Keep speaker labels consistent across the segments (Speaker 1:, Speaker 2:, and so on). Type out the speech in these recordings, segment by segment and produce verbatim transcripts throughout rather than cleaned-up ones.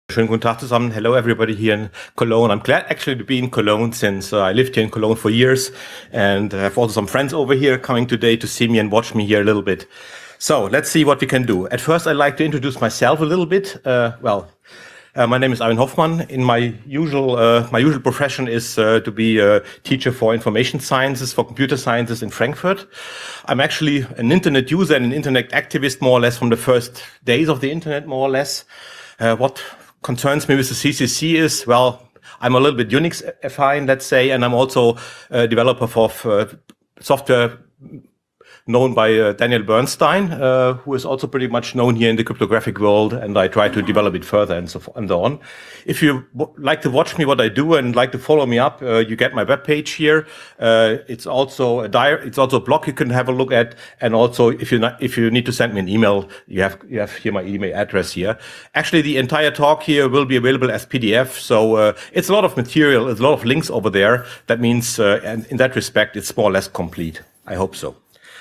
Speaker 1: Schönen guten Tag zusammen. Hello everybody here in Cologne. I'm glad actually to be in Cologne since uh, I lived here in Cologne for years, and I have also some friends over here coming today to see me and watch me here a little bit. So let's see what we can do. At first I'd like to introduce myself a little bit. Uh, well, uh, my name is Arjen Hoffmann. In my usual uh, my usual profession is uh, to be a teacher for information sciences, for computer sciences in Frankfurt. I'm actually an internet user and an internet activist more or less from the first days of the internet, more or less. Uh, what concerns me with the C C C is, well, I'm a little bit Unix-affine, let's say, and I'm also a developer for uh, software known by uh, Daniel Bernstein, uh, who is also pretty much known here in the cryptographic world, and I try to develop it further and so, and so on. If you w- like to watch me what I do and like to follow me up, uh, you get my webpage here. Uh, it's also a di- it's also a blog you can have a look at, and also if you not, if you need to send me an email, you have you have here my email address here. Actually, the entire talk here will be available as P D F, so uh, it's a lot of material, there's a lot of links over there. That means, uh, and in that respect, it's more or less complete. I hope so.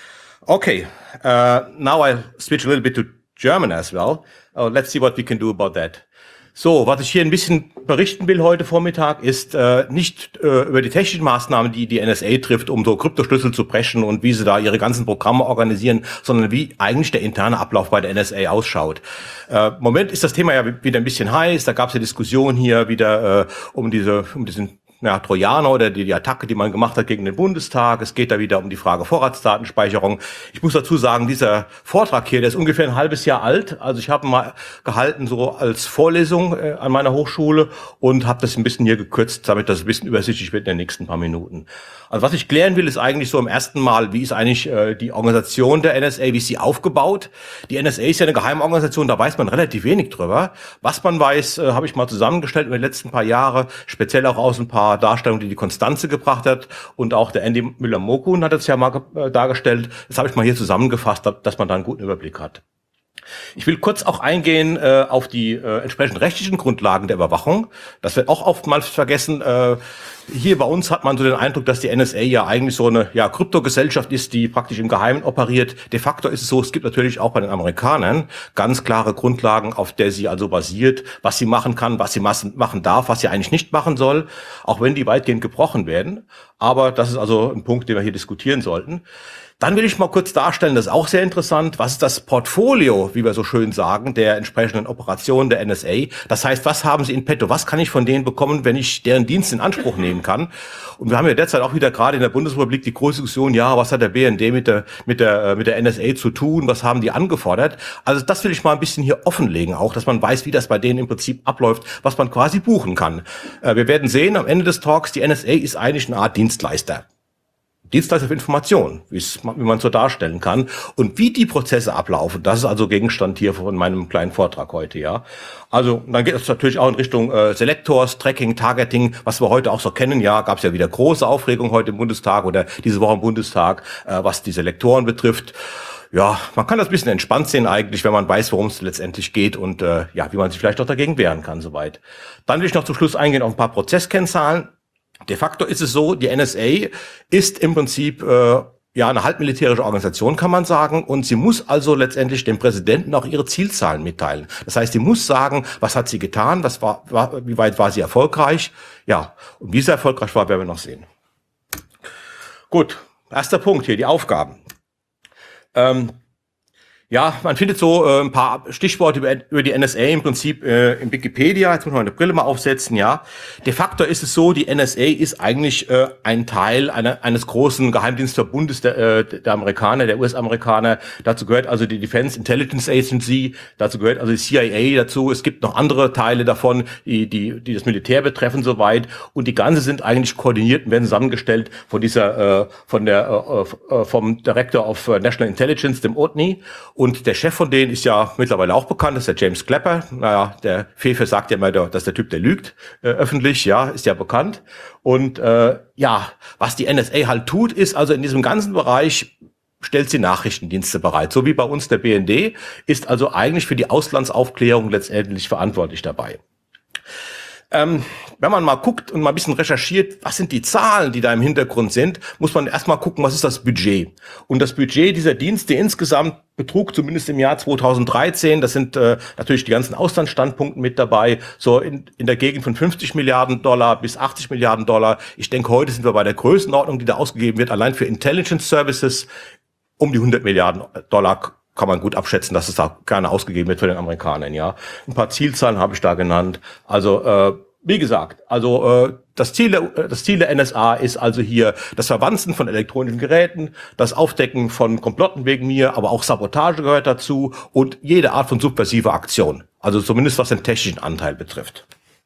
Speaker 1: Okay, uh, now I'll switch a little bit to German as well. Uh, let's see what we can do about that. So, was ich hier ein bisschen berichten will heute Vormittag, ist äh, nicht äh, über die technischen Maßnahmen, die die N S A trifft, um so Kryptoschlüssel zu brechen und wie sie da ihre ganzen Programme organisieren, sondern wie eigentlich der interne Ablauf bei der N S A ausschaut. Äh, Im Moment ist das Thema ja wieder ein bisschen heiß. Da gab es ja Diskussionen hier wieder äh, um diese, um diesen ja, Trojaner oder die, die Attacke, die man gemacht hat gegen den Bundestag. Es geht da wieder um die Frage Vorratsdatenspeicherung. Ich muss dazu sagen, dieser Vortrag hier, der ist ungefähr ein halbes Jahr alt. Also ich habe ihn mal gehalten so als Vorlesung äh, an meiner Hochschule und habe das ein bisschen hier gekürzt, damit das ein bisschen übersichtlich wird in den nächsten paar Minuten. Also was ich klären will, ist eigentlich so im ersten Mal, wie ist eigentlich äh, die Organisation der N S A, wie ist sie aufgebaut? Die N S A ist ja eine Geheimorganisation, da weiß man relativ wenig drüber. Was man weiß, äh, habe ich mal zusammengestellt über die letzten paar Jahre, speziell auch aus ein paar Darstellungen, die die Konstanze gebracht hat, und auch der Andy Müller-Mokun hat es ja mal äh, dargestellt. Das habe ich mal hier zusammengefasst, dass man da einen guten Überblick hat. Ich will kurz auch eingehen äh, auf die äh, entsprechenden rechtlichen Grundlagen der Überwachung. Das wird auch oftmals vergessen. Äh, hier bei uns hat man so den Eindruck, dass die N S A ja eigentlich so eine ja, Kryptogesellschaft ist, die praktisch im Geheimen operiert. De facto ist es so, es gibt natürlich auch bei den Amerikanern ganz klare Grundlagen, auf der sie also basiert, was sie machen kann, was sie machen darf, was sie eigentlich nicht machen soll, auch wenn die weitgehend gebrochen werden. Aber das ist also ein Punkt, den wir hier diskutieren sollten. Dann will ich mal kurz darstellen, das ist auch sehr interessant, was ist das Portfolio, wie wir so schön sagen, der entsprechenden Operationen der N S A. Das heißt, was haben sie in petto, was kann ich von denen bekommen, wenn ich deren Dienst in Anspruch nehmen kann. Und wir haben ja derzeit auch wieder gerade in der Bundesrepublik die große Diskussion, ja, was hat der B N D mit der, mit der, mit der N S A zu tun, was haben die angefordert. Also das will ich mal ein bisschen hier offenlegen auch, dass man weiß, wie das bei denen im Prinzip abläuft, was man quasi buchen kann. Wir werden sehen am Ende des Talks, die N S A ist eigentlich eine Art Dienstleister. Dienstleister für Information, wie man so darstellen kann. Und wie die Prozesse ablaufen, das ist also Gegenstand hier von meinem kleinen Vortrag heute, ja. Also, dann geht es natürlich auch in Richtung äh, Selectors, Tracking, Targeting, was wir heute auch so kennen, ja. Gab es ja wieder große Aufregung heute im Bundestag oder diese Woche im Bundestag, äh, was die Selektoren betrifft. Ja, man kann das ein bisschen entspannt sehen eigentlich, wenn man weiß, worum es letztendlich geht und äh, ja, wie man sich vielleicht auch dagegen wehren kann, soweit. Dann will ich noch zum Schluss eingehen auf ein paar Prozesskennzahlen. De facto ist es so, die N S A ist im Prinzip äh, ja eine halbmilitärische Organisation, kann man sagen, und sie muss also letztendlich dem Präsidenten auch ihre Zielzahlen mitteilen. Das heißt, sie muss sagen, was hat sie getan, was war, war wie weit war sie erfolgreich, ja, und wie sie erfolgreich war, werden wir noch sehen. Gut, erster Punkt hier, die Aufgaben. Ähm, Ja, man findet so äh, ein paar Stichworte über, über die N S A im Prinzip äh, in Wikipedia. Jetzt muss man eine Brille mal aufsetzen, ja. De facto ist es so, die N S A ist eigentlich äh, ein Teil einer, eines großen Geheimdienstverbundes der, äh, der Amerikaner, der U S-Amerikaner. Dazu gehört also die Defense Intelligence Agency, dazu gehört also die C I A dazu. Es gibt noch andere Teile davon, die, die, die das Militär betreffen soweit. Und die ganze sind eigentlich koordiniert und werden zusammengestellt von dieser, äh, von der, äh, vom Director of National Intelligence, dem O T N I. Und der Chef von denen ist ja mittlerweile auch bekannt, das ist der James Clapper. Naja, der Fefe sagt ja immer, dass der Typ, der lügt, äh, öffentlich, ja, ist ja bekannt. Und äh, ja, was die N S A halt tut, ist also in diesem ganzen Bereich stellt sie Nachrichtendienste bereit. So wie bei uns der B N D, ist also eigentlich für die Auslandsaufklärung letztendlich verantwortlich dabei. Ähm, wenn man mal guckt und mal ein bisschen recherchiert, was sind die Zahlen, die da im Hintergrund sind, muss man erstmal gucken, was ist das Budget. Und das Budget dieser Dienste insgesamt betrug zumindest im Jahr zweitausenddreizehn, das sind äh, natürlich die ganzen Auslandsstandpunkte mit dabei, so in, in der Gegend von fünfzig Milliarden Dollar bis achtzig Milliarden Dollar. Ich denke, heute sind wir bei der Größenordnung, die da ausgegeben wird, allein für Intelligence Services um die hundert Milliarden Dollar kann man gut abschätzen, dass es da gerne ausgegeben wird für den Amerikanern, ja. Ein paar Zielzahlen habe ich da genannt. Also, äh, wie gesagt, also äh, das Ziel, der, das Ziel der N S A ist also hier das Verwanzen von elektronischen Geräten, das Aufdecken von Komplotten wegen mir, aber auch Sabotage gehört dazu und jede Art von subversiver Aktion. Also zumindest was den technischen Anteil betrifft.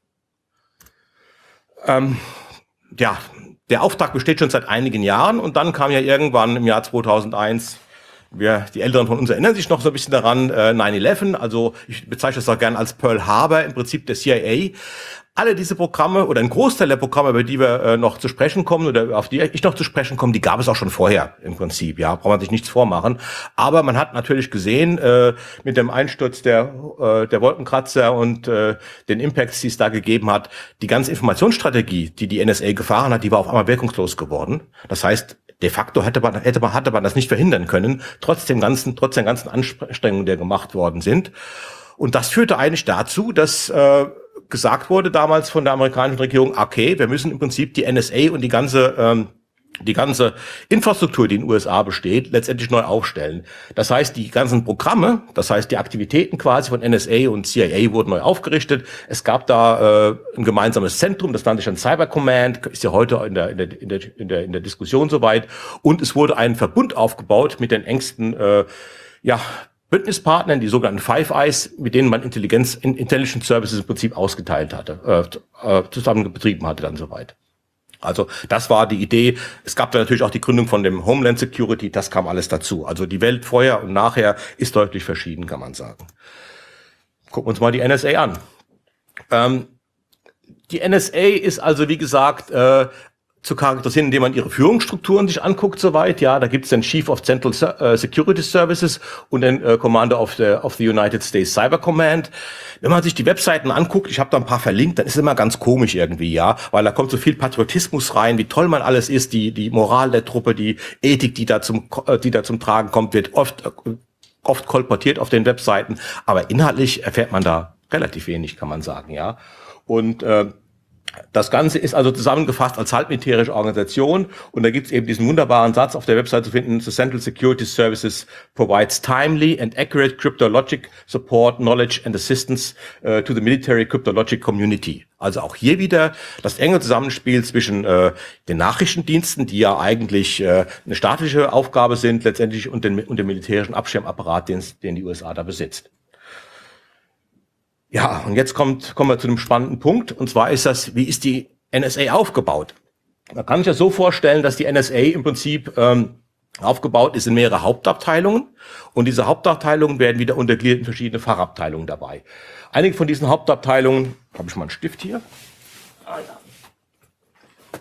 Speaker 1: Ähm, ja, der Auftrag besteht schon seit einigen Jahren und dann kam ja irgendwann im Jahr zweitausendeins, wir, die Älteren von uns erinnern sich noch so ein bisschen daran, äh, neun elf, also ich bezeichne das auch gerne als Pearl Harbor, im Prinzip der C I A. Alle diese Programme oder ein Großteil der Programme, über die wir äh, noch zu sprechen kommen oder auf die ich noch zu sprechen komme, die gab es auch schon vorher im Prinzip, ja, braucht man sich nichts vormachen. Aber man hat natürlich gesehen, äh, mit dem Einsturz der äh, der Wolkenkratzer und äh, den Impacts, die es da gegeben hat, die ganze Informationsstrategie, die die N S A gefahren hat, die war auf einmal wirkungslos geworden. Das heißt, de facto hätte man, hätte man, hatte man das nicht verhindern können, trotz dem ganzen, trotz den ganzen Anstrengungen, die gemacht worden sind. Und das führte eigentlich dazu, dass äh, gesagt wurde damals von der amerikanischen Regierung, okay, wir müssen im Prinzip die N S A und die ganze ähm, die ganze Infrastruktur, die in den U S A besteht, letztendlich neu aufstellen. Das heißt, die ganzen Programme, das heißt die Aktivitäten quasi von N S A und C I A wurden neu aufgerichtet. Es gab da äh, ein gemeinsames Zentrum, das nannte sich dann Cyber Command, ist ja heute in der, in der, in der, in der, in der Diskussion soweit. Und es wurde ein Verbund aufgebaut mit den engsten äh, ja, Bündnispartnern, die sogenannten Five Eyes, mit denen man Intelligenz, Intelligence Services im Prinzip ausgeteilt hatte, äh, zusammen betrieben hatte dann soweit. Also das war die Idee. Es gab da natürlich auch die Gründung von dem Homeland Security, das kam alles dazu. Also die Welt vorher und nachher ist deutlich verschieden, kann man sagen. Gucken wir uns mal die N S A an. Ähm, die N S A ist also, wie gesagt, äh, zu charakterisieren, indem man ihre Führungsstrukturen sich anguckt soweit. Ja, da gibt es den Chief of Central uh, Security Services und den uh, Commander of the, of the United States Cyber Command. Wenn man sich die Webseiten anguckt, ich habe da ein paar verlinkt, dann ist es immer ganz komisch irgendwie, ja, weil da kommt so viel Patriotismus rein, wie toll man alles ist, die die Moral der Truppe, die Ethik, die da zum die da zum Tragen kommt, wird oft oft kolportiert auf den Webseiten, aber inhaltlich erfährt man da relativ wenig, kann man sagen, ja. Und äh, das Ganze ist also zusammengefasst als halbmilitärische Organisation und da gibt es eben diesen wunderbaren Satz auf der Website zu finden: The Central Security Services provides timely and accurate cryptologic support, knowledge and assistance uh, to the military cryptologic community. Also auch hier wieder das enge Zusammenspiel zwischen äh, den Nachrichtendiensten, die ja eigentlich äh, eine staatliche Aufgabe sind letztendlich, und, den, und dem militärischen Abschirmapparat, den, den die U S A da besitzt. Ja, und jetzt kommt, kommen wir zu einem spannenden Punkt, und zwar ist das, wie ist die N S A aufgebaut? Man kann sich das so vorstellen, dass die N S A im Prinzip ähm, aufgebaut ist in mehrere Hauptabteilungen, und diese Hauptabteilungen werden wieder untergliedert in verschiedene Fachabteilungen dabei. Einige von diesen Hauptabteilungen, habe ich mal einen Stift hier? Ah, ja.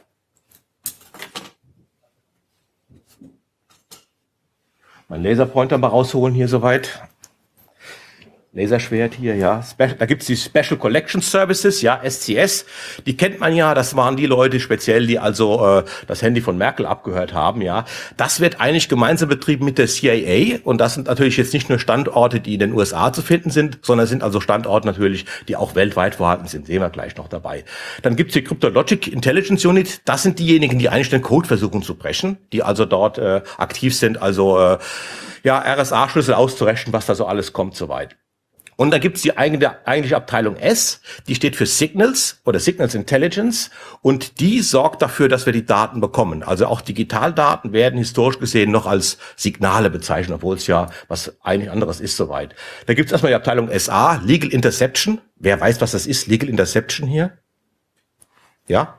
Speaker 1: Mein Laserpointer mal rausholen hier soweit. Laserschwert hier, ja. Da gibt's die Special Collection Services, ja, S C S. Die kennt man ja, das waren die Leute speziell, die also äh, das Handy von Merkel abgehört haben, ja. Das wird eigentlich gemeinsam betrieben mit der C I A, und das sind natürlich jetzt nicht nur Standorte, die in den U S A zu finden sind, sondern sind also Standorte natürlich, die auch weltweit vorhanden sind. Sehen wir gleich noch dabei. Dann gibt's die Cryptologic Intelligence Unit. Das sind diejenigen, die eigentlich den Code versuchen zu brechen, die also dort äh, aktiv sind, also äh, ja, R S A-Schlüssel auszurechnen, was da so alles kommt soweit. Und da gibt's die eigene, eigentliche Abteilung S, die steht für Signals oder Signals Intelligence, und die sorgt dafür, dass wir die Daten bekommen. Also auch Digitaldaten werden historisch gesehen noch als Signale bezeichnet, obwohl es ja was eigentlich anderes ist soweit. Da gibt's erstmal die Abteilung S A, Legal Interception. Wer weiß, was das ist, Legal Interception hier? Ja?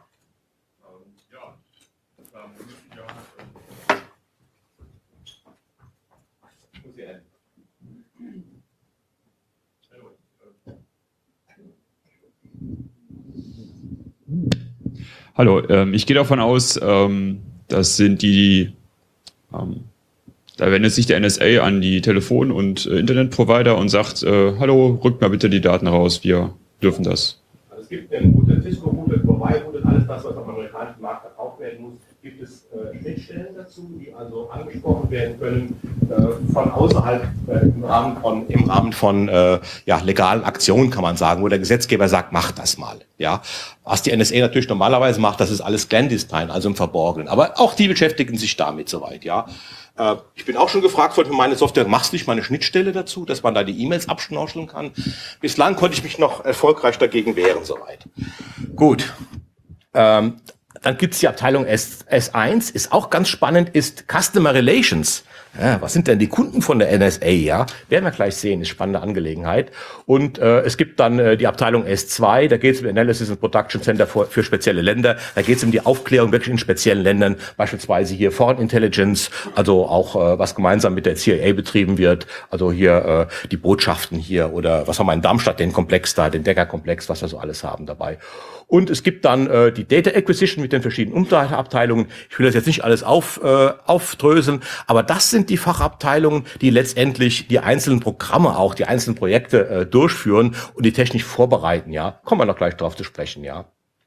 Speaker 2: Hallo, ähm, ich gehe davon aus, ähm, das sind die, ähm, da wendet sich der N S A an die Telefon- und äh, Internetprovider und sagt, äh, hallo, rückt mal bitte die Daten raus, wir dürfen das.
Speaker 1: gibt einen Router, Cisco-Router, Huawei-Router, alles das, was am amerikanischen Markt verkauft werden muss, gibt es äh, Schnittstellen dazu, die also angesprochen werden können äh, von außerhalb äh, im Rahmen von, im Rahmen von äh, ja, legalen Aktionen, kann man sagen, wo der Gesetzgeber sagt, mach das mal. Ja, was die N S A natürlich normalerweise macht, das ist alles clandestine, also im Verborgenen. Aber auch die beschäftigen sich damit soweit. Ja, äh, ich bin auch schon gefragt worden für meine Software, machst du nicht mal eine Schnittstelle dazu, dass man da die E-Mails abschnorcheln kann? Bislang konnte ich mich noch erfolgreich dagegen wehren soweit. Gut. Ähm, Dann gibt's die Abteilung S, S1, ist auch ganz spannend, ist Customer Relations. Ja, was sind denn die Kunden von der N S A? Ja, werden wir gleich sehen, ist spannende Angelegenheit. Und äh, es gibt dann äh, die Abteilung S zwei, da geht es um Analysis and Production Center für, für spezielle Länder. Da geht es um die Aufklärung wirklich in speziellen Ländern, beispielsweise hier Foreign Intelligence, also auch äh, was gemeinsam mit der C I A betrieben wird, also hier äh, die Botschaften hier oder was haben wir in Darmstadt, den Komplex da, den Decker-Komplex, was wir so alles haben dabei. Und es gibt dann äh, die Data Acquisition mit den verschiedenen Unterabteilungen. Ich will das jetzt nicht alles auf, äh, aufdröseln, aber das sind die Fachabteilungen, die letztendlich die einzelnen Programme auch, die einzelnen Projekte äh, durchführen und die technisch vorbereiten. Ja, kommen wir noch gleich drauf zu sprechen. Ja.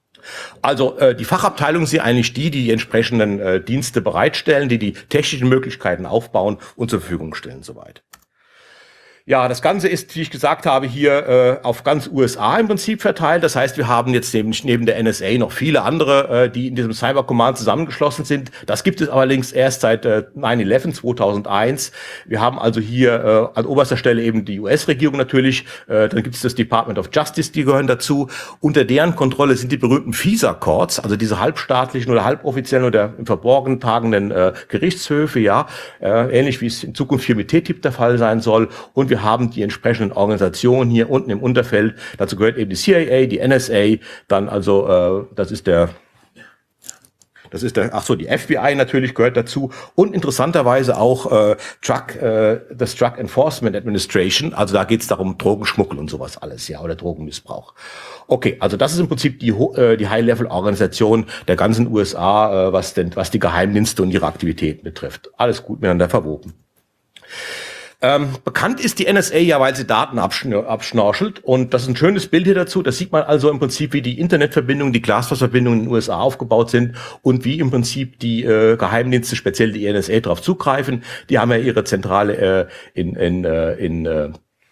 Speaker 1: Also äh, die Fachabteilungen sind eigentlich die, die die entsprechenden äh, Dienste bereitstellen, die die technischen Möglichkeiten aufbauen und zur Verfügung stellen soweit. Ja, das Ganze ist, wie ich gesagt habe, hier äh, auf ganz U S A im Prinzip verteilt. Das heißt, wir haben jetzt neben, neben der N S A noch viele andere, äh, die in diesem Cyber Command zusammengeschlossen sind. Das gibt es allerdings erst seit äh, nine eleven zweitausendeins. Wir haben also hier äh, an oberster Stelle eben die U S-Regierung natürlich. Äh, dann gibt es das Department of Justice, die gehören dazu. Unter deren Kontrolle sind die berühmten FISA-Courts, also diese halbstaatlichen oder halboffiziellen oder im Verborgenen tagenden äh, Gerichtshöfe, ja, äh, ähnlich wie es in Zukunft hier mit T T I P der Fall sein soll. Und wir haben die entsprechenden Organisationen hier unten im Unterfeld. Dazu gehört eben die C I A, die N S A, dann also, äh, das ist der, das ist der, ach so, die F B I natürlich gehört dazu und interessanterweise auch äh, Drug, äh, das Drug Enforcement Administration. Also da geht es darum Drogenschmuggel und sowas alles, ja, oder Drogenmissbrauch. Okay, also das ist im Prinzip die, äh, die High-Level-Organisation der ganzen U S A, äh, was denn, was die Geheimdienste und ihre Aktivitäten betrifft. Alles gut miteinander verwoben. Ähm, bekannt ist die N S A ja, weil sie Daten abschn- abschnorchelt und das ist ein schönes Bild hier dazu. Das sieht man also im Prinzip, wie die Internetverbindungen, die Glasfaserverbindungen in den U S A aufgebaut sind und wie im Prinzip die äh, Geheimdienste, speziell die N S A, darauf zugreifen. Die haben ja ihre Zentrale äh, in, in, äh, in äh,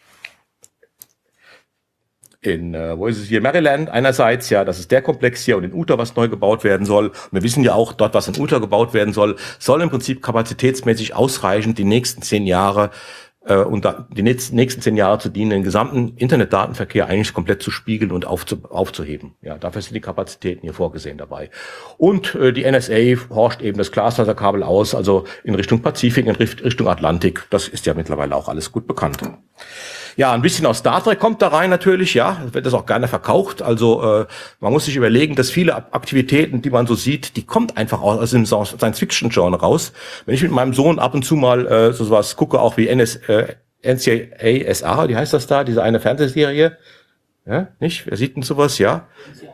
Speaker 1: in, äh, wo ist es hier, Maryland einerseits, ja, das ist der Komplex hier und in Utah, was neu gebaut werden soll. Und wir wissen ja auch, dort, was in Utah gebaut werden soll, soll im Prinzip kapazitätsmäßig ausreichend die nächsten zehn Jahre äh, und da, die nächsten zehn Jahre zu dienen, den gesamten Internetdatenverkehr eigentlich komplett zu spiegeln und aufzu, aufzuheben. Ja, dafür sind die Kapazitäten hier vorgesehen dabei. Und äh, die N S A forscht eben das Glasfaserkabel aus, also in Richtung Pazifik, in Richtung Atlantik. Das ist ja mittlerweile auch alles gut bekannt. Ja, ein bisschen aus Star Trek kommt da rein natürlich, ja, wird das auch gerne verkauft. Also äh, man muss sich überlegen, dass viele Aktivitäten, die man so sieht, die kommt einfach aus, aus dem Science-Fiction-Genre raus. Wenn ich mit meinem Sohn ab und zu mal äh, so was gucke, auch wie N S, äh, N C A A S A, wie heißt das da, diese eine Fernsehserie, ja, nicht? Wer sieht denn sowas, ja?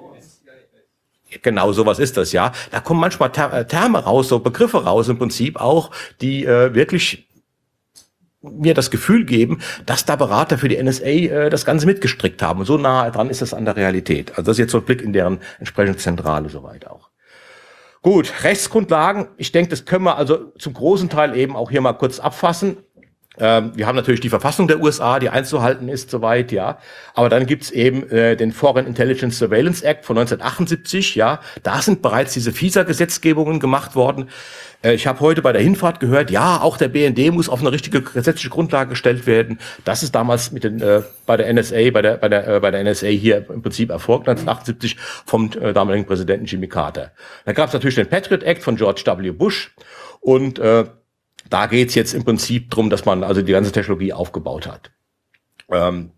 Speaker 1: Genau, sowas ist das, ja. Da kommen manchmal Ter- Terme raus, so Begriffe raus im Prinzip auch, die äh, wirklich mir das Gefühl geben, dass da Berater für die N S A äh, das Ganze mitgestrickt haben. Und so nah dran ist das an der Realität. Also das ist jetzt so ein Blick in deren entsprechende Zentrale soweit auch. Gut, Rechtsgrundlagen. Ich denke, das können wir also zum großen Teil eben auch hier mal kurz abfassen. Ähm, wir haben natürlich die Verfassung der U S A, die einzuhalten ist soweit, ja. Aber dann gibt's eben äh, den Foreign Intelligence Surveillance Act von neunzehnhundertachtundsiebzig, ja. Da sind bereits diese FISA-Gesetzgebungen gemacht worden. Äh, ich habe heute bei der Hinfahrt gehört, ja, auch der B N D muss auf eine richtige gesetzliche Grundlage gestellt werden. Das ist damals mit den äh, bei der N S A, bei der bei der äh, bei der N S A hier im Prinzip erfolgt neunzehnhundertachtundsiebzig vom äh, damaligen Präsidenten Jimmy Carter. Da gab's natürlich den Patriot Act von George W. Bush und äh, da geht's jetzt im Prinzip drum, dass man also die ganze Technologie aufgebaut hat. Ähm,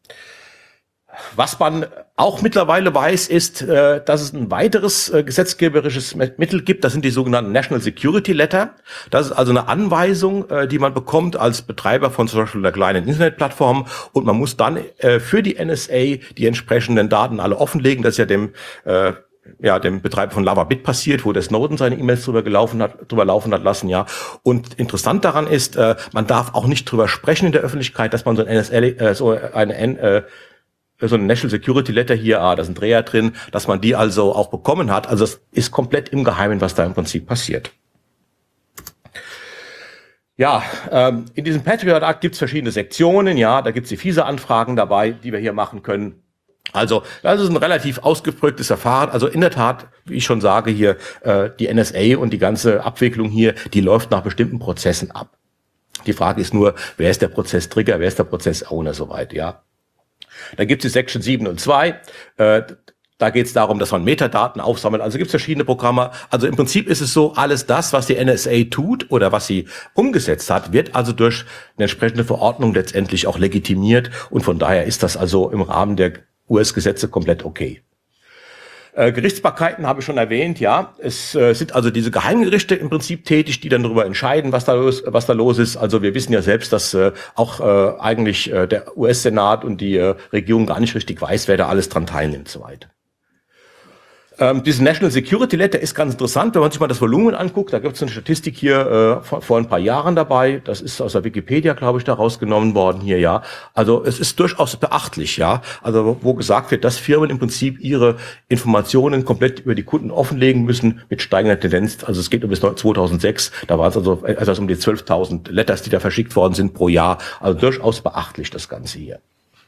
Speaker 1: was man auch mittlerweile weiß, ist, äh, dass es ein weiteres äh, gesetzgeberisches Mittel gibt. Das sind die sogenannten National Security Letter. Das ist also eine Anweisung, äh, die man bekommt als Betreiber von zum Beispiel einer kleinen Internetplattform. Und man muss dann äh, für die N S A die entsprechenden Daten alle offenlegen. Das ist ja dem äh, ja, dem Betreiber von LavaBit passiert, wo der Snowden seine E-Mails drüber gelaufen hat, drüber laufen hat lassen, ja. Und interessant daran ist, äh, man darf auch nicht drüber sprechen in der Öffentlichkeit, dass man so ein N S A, äh, so eine N, äh, so eine National Security Letter hier, ah, da sind Dreher drin, dass man die also auch bekommen hat. Also es ist komplett im Geheimen, was da im Prinzip passiert. Ja, ähm, in diesem Patriot Act gibt es verschiedene Sektionen, ja, da gibt es die FISA-Anfragen dabei, die wir hier machen können. Also das ist ein relativ ausgeprägtes Verfahren. Also in der Tat, wie ich schon sage hier, äh, die N S A und die ganze Abwicklung hier, die läuft nach bestimmten Prozessen ab. Die Frage ist nur, wer ist der Prozesstrigger, wer ist der Prozessowner soweit, ja. Dann gibt es die Section sieben und zwei, äh, da geht es darum, dass man Metadaten aufsammelt. Also gibt es verschiedene Programme. Also im Prinzip ist es so, alles das, was die N S A tut oder was sie umgesetzt hat, wird also durch eine entsprechende Verordnung letztendlich auch legitimiert. Und von daher ist das also im Rahmen der U S-Gesetze komplett okay. Äh, Gerichtsbarkeiten habe ich schon erwähnt, ja. Es äh, sind also diese Geheimgerichte im Prinzip tätig, die dann darüber entscheiden, was da los, was da los ist. Also wir wissen ja selbst, dass äh, auch äh, eigentlich äh, der U S-Senat und die äh, Regierung gar nicht richtig weiß, wer da alles dran teilnimmt, soweit. Ähm, diese National Security Letter ist ganz interessant, wenn man sich mal das Volumen anguckt. Da gibt es eine Statistik hier äh, vor, vor ein paar Jahren dabei. Das ist aus der Wikipedia, glaube ich, da rausgenommen worden hier, ja. Also es ist durchaus beachtlich, ja. Also wo gesagt wird, dass Firmen im Prinzip ihre Informationen komplett über die Kunden offenlegen müssen mit steigender Tendenz. Also es geht um bis zweitausendsechs. Da waren es also etwas um die zwölftausend Letters, die da verschickt worden sind pro Jahr. Also durchaus beachtlich das Ganze hier.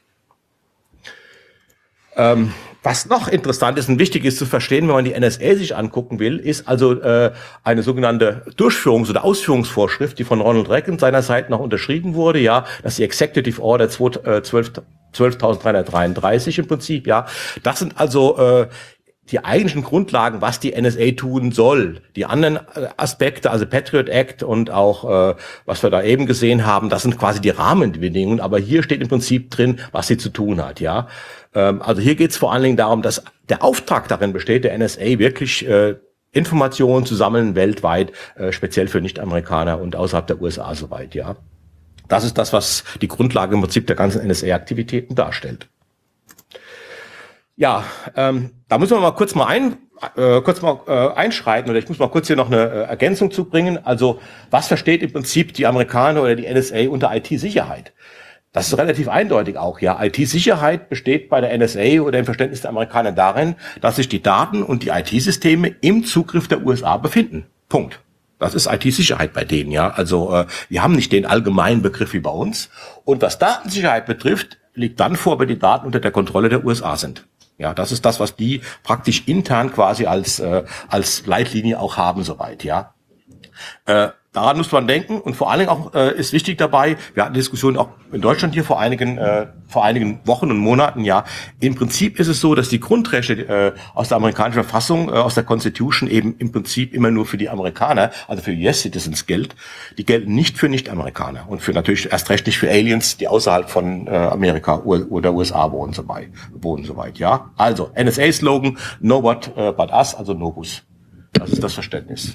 Speaker 1: Ähm, was noch interessant ist und wichtig ist zu verstehen, wenn man die N S A sich angucken will, ist also äh, eine sogenannte Durchführungs- oder Ausführungsvorschrift, die von Ronald Reagan seinerzeit noch unterschrieben wurde, ja, das ist die Executive Order zwölftausenddreihundertdreiunddreißig im Prinzip, ja. Das sind also äh, die eigentlichen Grundlagen, was die N S A tun soll. Die anderen Aspekte, also Patriot Act und auch, äh, was wir da eben gesehen haben, das sind quasi die Rahmenbedingungen, aber hier steht im Prinzip drin, was sie zu tun hat, ja. Ähm, also hier geht es vor allen Dingen darum, dass der Auftrag darin besteht, der N S A wirklich äh, Informationen zu sammeln weltweit, äh, speziell für Nicht-Amerikaner und außerhalb der U S A soweit, ja. Das ist das, was die Grundlage im Prinzip der ganzen N S A-Aktivitäten darstellt. Ja, ähm, da müssen wir mal kurz mal ein, äh, kurz mal äh, einschreiten, oder ich muss mal kurz hier noch eine äh, Ergänzung zubringen. Also, was versteht im Prinzip die Amerikaner oder die N S A unter I T-Sicherheit? Das ist relativ eindeutig auch, ja. I T-Sicherheit besteht bei der N S A oder im Verständnis der Amerikaner darin, dass sich die Daten und die I T-Systeme im Zugriff der U S A befinden. Punkt. Das ist I T-Sicherheit bei denen, ja. Also, äh, wir haben nicht den allgemeinen Begriff wie bei uns. Und was Datensicherheit betrifft, liegt dann vor, wenn die Daten unter der Kontrolle der U S A sind. Ja, das ist das, was die praktisch intern quasi als äh, als Leitlinie auch haben, soweit, ja. Äh, daran muss man denken und vor allen Dingen auch äh, ist wichtig dabei, wir hatten Diskussionen auch in Deutschland hier vor einigen äh, vor einigen Wochen und Monaten, ja, im Prinzip ist es so, dass die Grundrechte äh, aus der amerikanischen Verfassung, äh, aus der Constitution eben im Prinzip immer nur für die Amerikaner, also für U S-Citizens gilt, die gelten nicht für Nicht-Amerikaner und für natürlich erst recht nicht für Aliens, die außerhalb von äh, Amerika oder U S A wohnen, soweit, wohnen soweit, ja. Also, N S A-Slogan, no what uh, but us, also no who's. Das ist das Verständnis.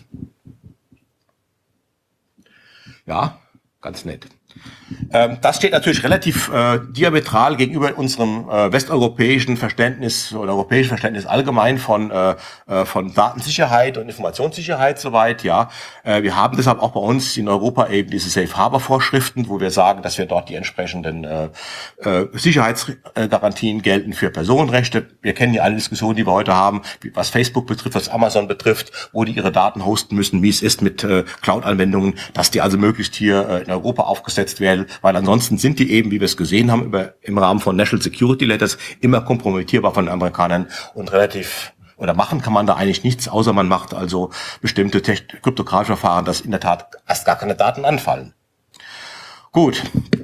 Speaker 1: Ja, ganz nett. Ähm, das steht natürlich relativ äh, diametral gegenüber unserem äh, westeuropäischen Verständnis oder europäischen Verständnis allgemein von äh, äh, von Datensicherheit und Informationssicherheit soweit. Ja, äh, wir haben deshalb auch bei uns in Europa eben diese Safe Harbor Vorschriften, wo wir sagen, dass wir dort die entsprechenden äh, äh, Sicherheitsgarantien gelten für Personenrechte. Wir kennen ja alle Diskussionen, die wir heute haben, was Facebook betrifft, was Amazon betrifft, wo die ihre Daten hosten müssen, wie es ist mit äh, Cloud-Anwendungen, dass die also möglichst hier äh, in Europa aufgesetzt werden, weil ansonsten sind die eben, wie wir es gesehen haben, über, im Rahmen von National Security Letters immer kompromittierbar von den Amerikanern und relativ, oder machen kann man da eigentlich nichts, außer man macht also bestimmte kryptografische Verfahren, dass in der Tat erst gar keine Daten anfallen. Gut.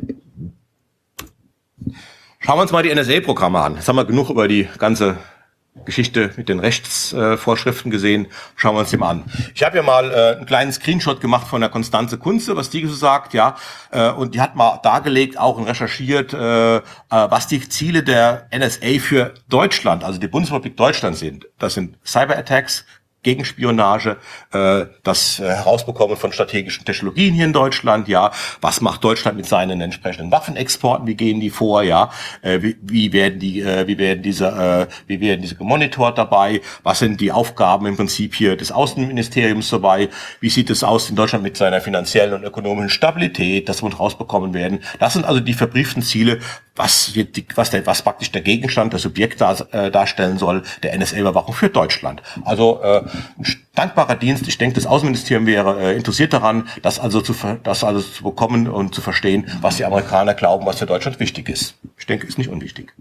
Speaker 1: Schauen wir uns mal die N S A-Programme an. Jetzt haben wir genug über die ganze Geschichte mit den Rechtsvorschriften äh, gesehen. Schauen wir uns die mal an. Ich habe hier mal äh, einen kleinen Screenshot gemacht von der Konstanze Kunze, was die so sagt, ja. Äh, und die hat mal dargelegt, auch und recherchiert, äh, äh, was die Ziele der N S A für Deutschland, also die Bundesrepublik Deutschland sind. Das sind Cyberattacks, Gegenspionage, äh, das äh, Herausbekommen von strategischen Technologien hier in Deutschland, ja, was macht Deutschland mit seinen entsprechenden Waffenexporten, wie gehen die vor, ja, äh, wie, wie werden die, äh, wie werden diese, äh, wie werden diese gemonitort dabei, was sind die Aufgaben im Prinzip hier des Außenministeriums dabei, wie sieht es aus in Deutschland mit seiner finanziellen und ökonomischen Stabilität, das muss rausbekommen werden. Das sind also die verbrieften Ziele was wird die, was der, was praktisch der Gegenstand, der Subjekt dar, äh, darstellen soll, der N S A-Überwachung für Deutschland. Also äh, ein dankbarer Dienst. Ich denke, das Außenministerium wäre äh, interessiert daran, das also zu das also zu bekommen und zu verstehen, was die Amerikaner glauben, was für Deutschland wichtig ist. Ich denke, ist nicht unwichtig.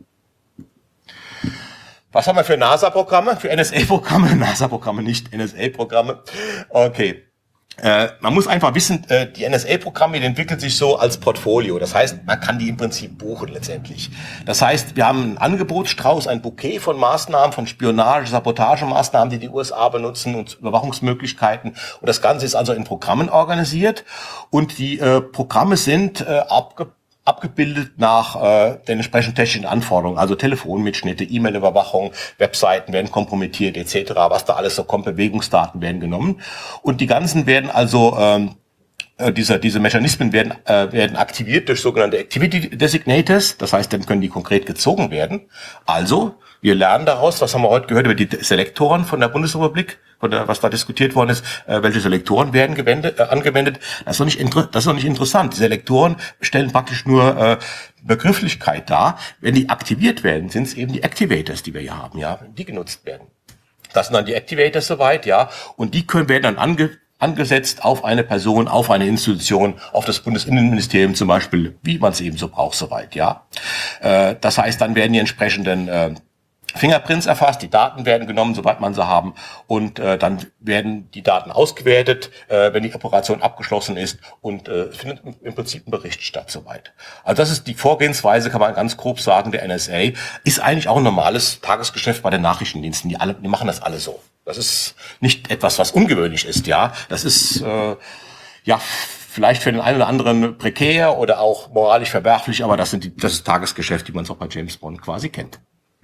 Speaker 1: Was haben wir für NASA-Programme, für N S A-Programme? NASA-Programme, nicht N S A-Programme. Okay. Äh, man muss einfach wissen, äh, die N S A-Programme, die entwickeln sich so als Portfolio. Das heißt, man kann die im Prinzip buchen letztendlich. Das heißt, wir haben einen Angebotsstrauß, ein Bouquet von Maßnahmen, von Spionage, Sabotagemaßnahmen, die die U S A benutzen und Überwachungsmöglichkeiten. Und das Ganze ist also in Programmen organisiert. Und die äh, Programme sind äh, abge abgebildet nach äh, den entsprechenden technischen Anforderungen, also Telefonmitschnitte, E-Mail-Überwachung, Webseiten werden kompromittiert et cetera, was da alles so kommt, Bewegungsdaten werden genommen. Und die ganzen werden also, ähm, äh, diese, diese Mechanismen werden, äh, werden aktiviert durch sogenannte Activity Designators, das heißt, dann können die konkret gezogen werden. Also, wir lernen daraus, was haben wir heute gehört über die Selektoren von der Bundesrepublik, von der, was da diskutiert worden ist, äh, welche Selektoren werden gewendet, äh, angewendet. Das ist doch nicht, inter- das ist doch nicht interessant. Die Selektoren stellen praktisch nur äh, Begrifflichkeit dar. Wenn die aktiviert werden, sind es eben die Activators, die wir hier haben, ja, die genutzt werden. Das sind dann die Activators soweit, ja, und die können werden dann ange angesetzt auf eine Person, auf eine Institution, auf das Bundesinnenministerium zum Beispiel, wie man es eben so braucht, soweit, ja. Äh, das heißt, dann werden die entsprechenden äh, Fingerprints erfasst, die Daten werden genommen, soweit man sie haben, und äh, dann werden die Daten ausgewertet, äh, wenn die Operation abgeschlossen ist, und äh, es findet im Prinzip ein Bericht statt, soweit. Also das ist die Vorgehensweise, kann man ganz grob sagen, der N S A. Ist eigentlich auch ein normales Tagesgeschäft bei den Nachrichtendiensten, die alle, die machen das alle so. Das ist nicht etwas, was ungewöhnlich ist, ja. Das ist, äh, ja, vielleicht für den einen oder anderen prekär oder auch moralisch verwerflich, aber das sind die, das ist Tagesgeschäft, wie man es auch bei James Bond quasi kennt.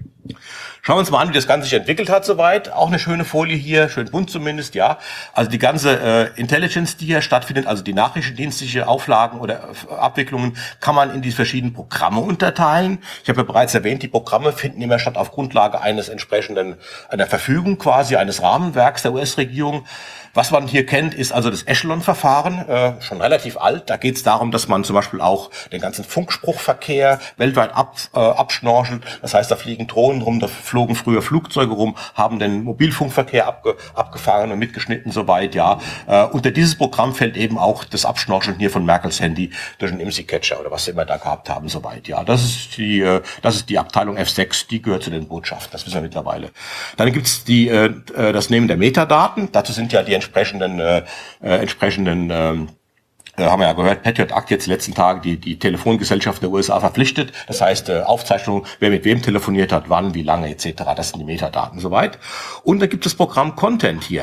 Speaker 1: Schauen wir uns mal an, wie das Ganze sich entwickelt hat soweit. Auch eine schöne Folie hier, schön bunt zumindest, ja. Also die ganze äh, Intelligence, die hier stattfindet, also die nachrichtendienstliche Auflagen oder äh, Abwicklungen, kann man in die verschiedenen Programme unterteilen. Ich habe ja bereits erwähnt, die Programme finden immer statt auf Grundlage eines entsprechenden, einer Verfügung quasi, eines Rahmenwerks der U S-Regierung. Was man hier kennt, ist also das Echelon-Verfahren, äh, schon relativ alt. Da geht es darum, dass man zum Beispiel auch den ganzen Funkspruchverkehr weltweit ab, äh, abschnorchelt. Das heißt, da fliegen Drohnen rum, da flogen früher Flugzeuge rum, haben den Mobilfunkverkehr abge, abgefangen und mitgeschnitten soweit, ja. Äh, unter dieses Programm fällt eben auch das Abschnorcheln hier von Merkels Handy durch einen I M S I-Catcher oder was sie immer da gehabt haben soweit, ja. Das ist die, äh, das ist die Abteilung F sechs, die gehört zu den Botschaften, das wissen wir mittlerweile. Dann gibt's die, äh, das Nehmen der Metadaten. Dazu sind ja die entsprechenden äh, äh, entsprechenden ähm, äh, haben wir ja gehört, Patriot Act jetzt die letzten Tage die die Telefongesellschaft der U S A verpflichtet. Das heißt äh, Aufzeichnung, wer mit wem telefoniert hat, wann, wie lange et cetera. Das sind die Metadaten soweit. Und dann gibt es das Programm Content hier.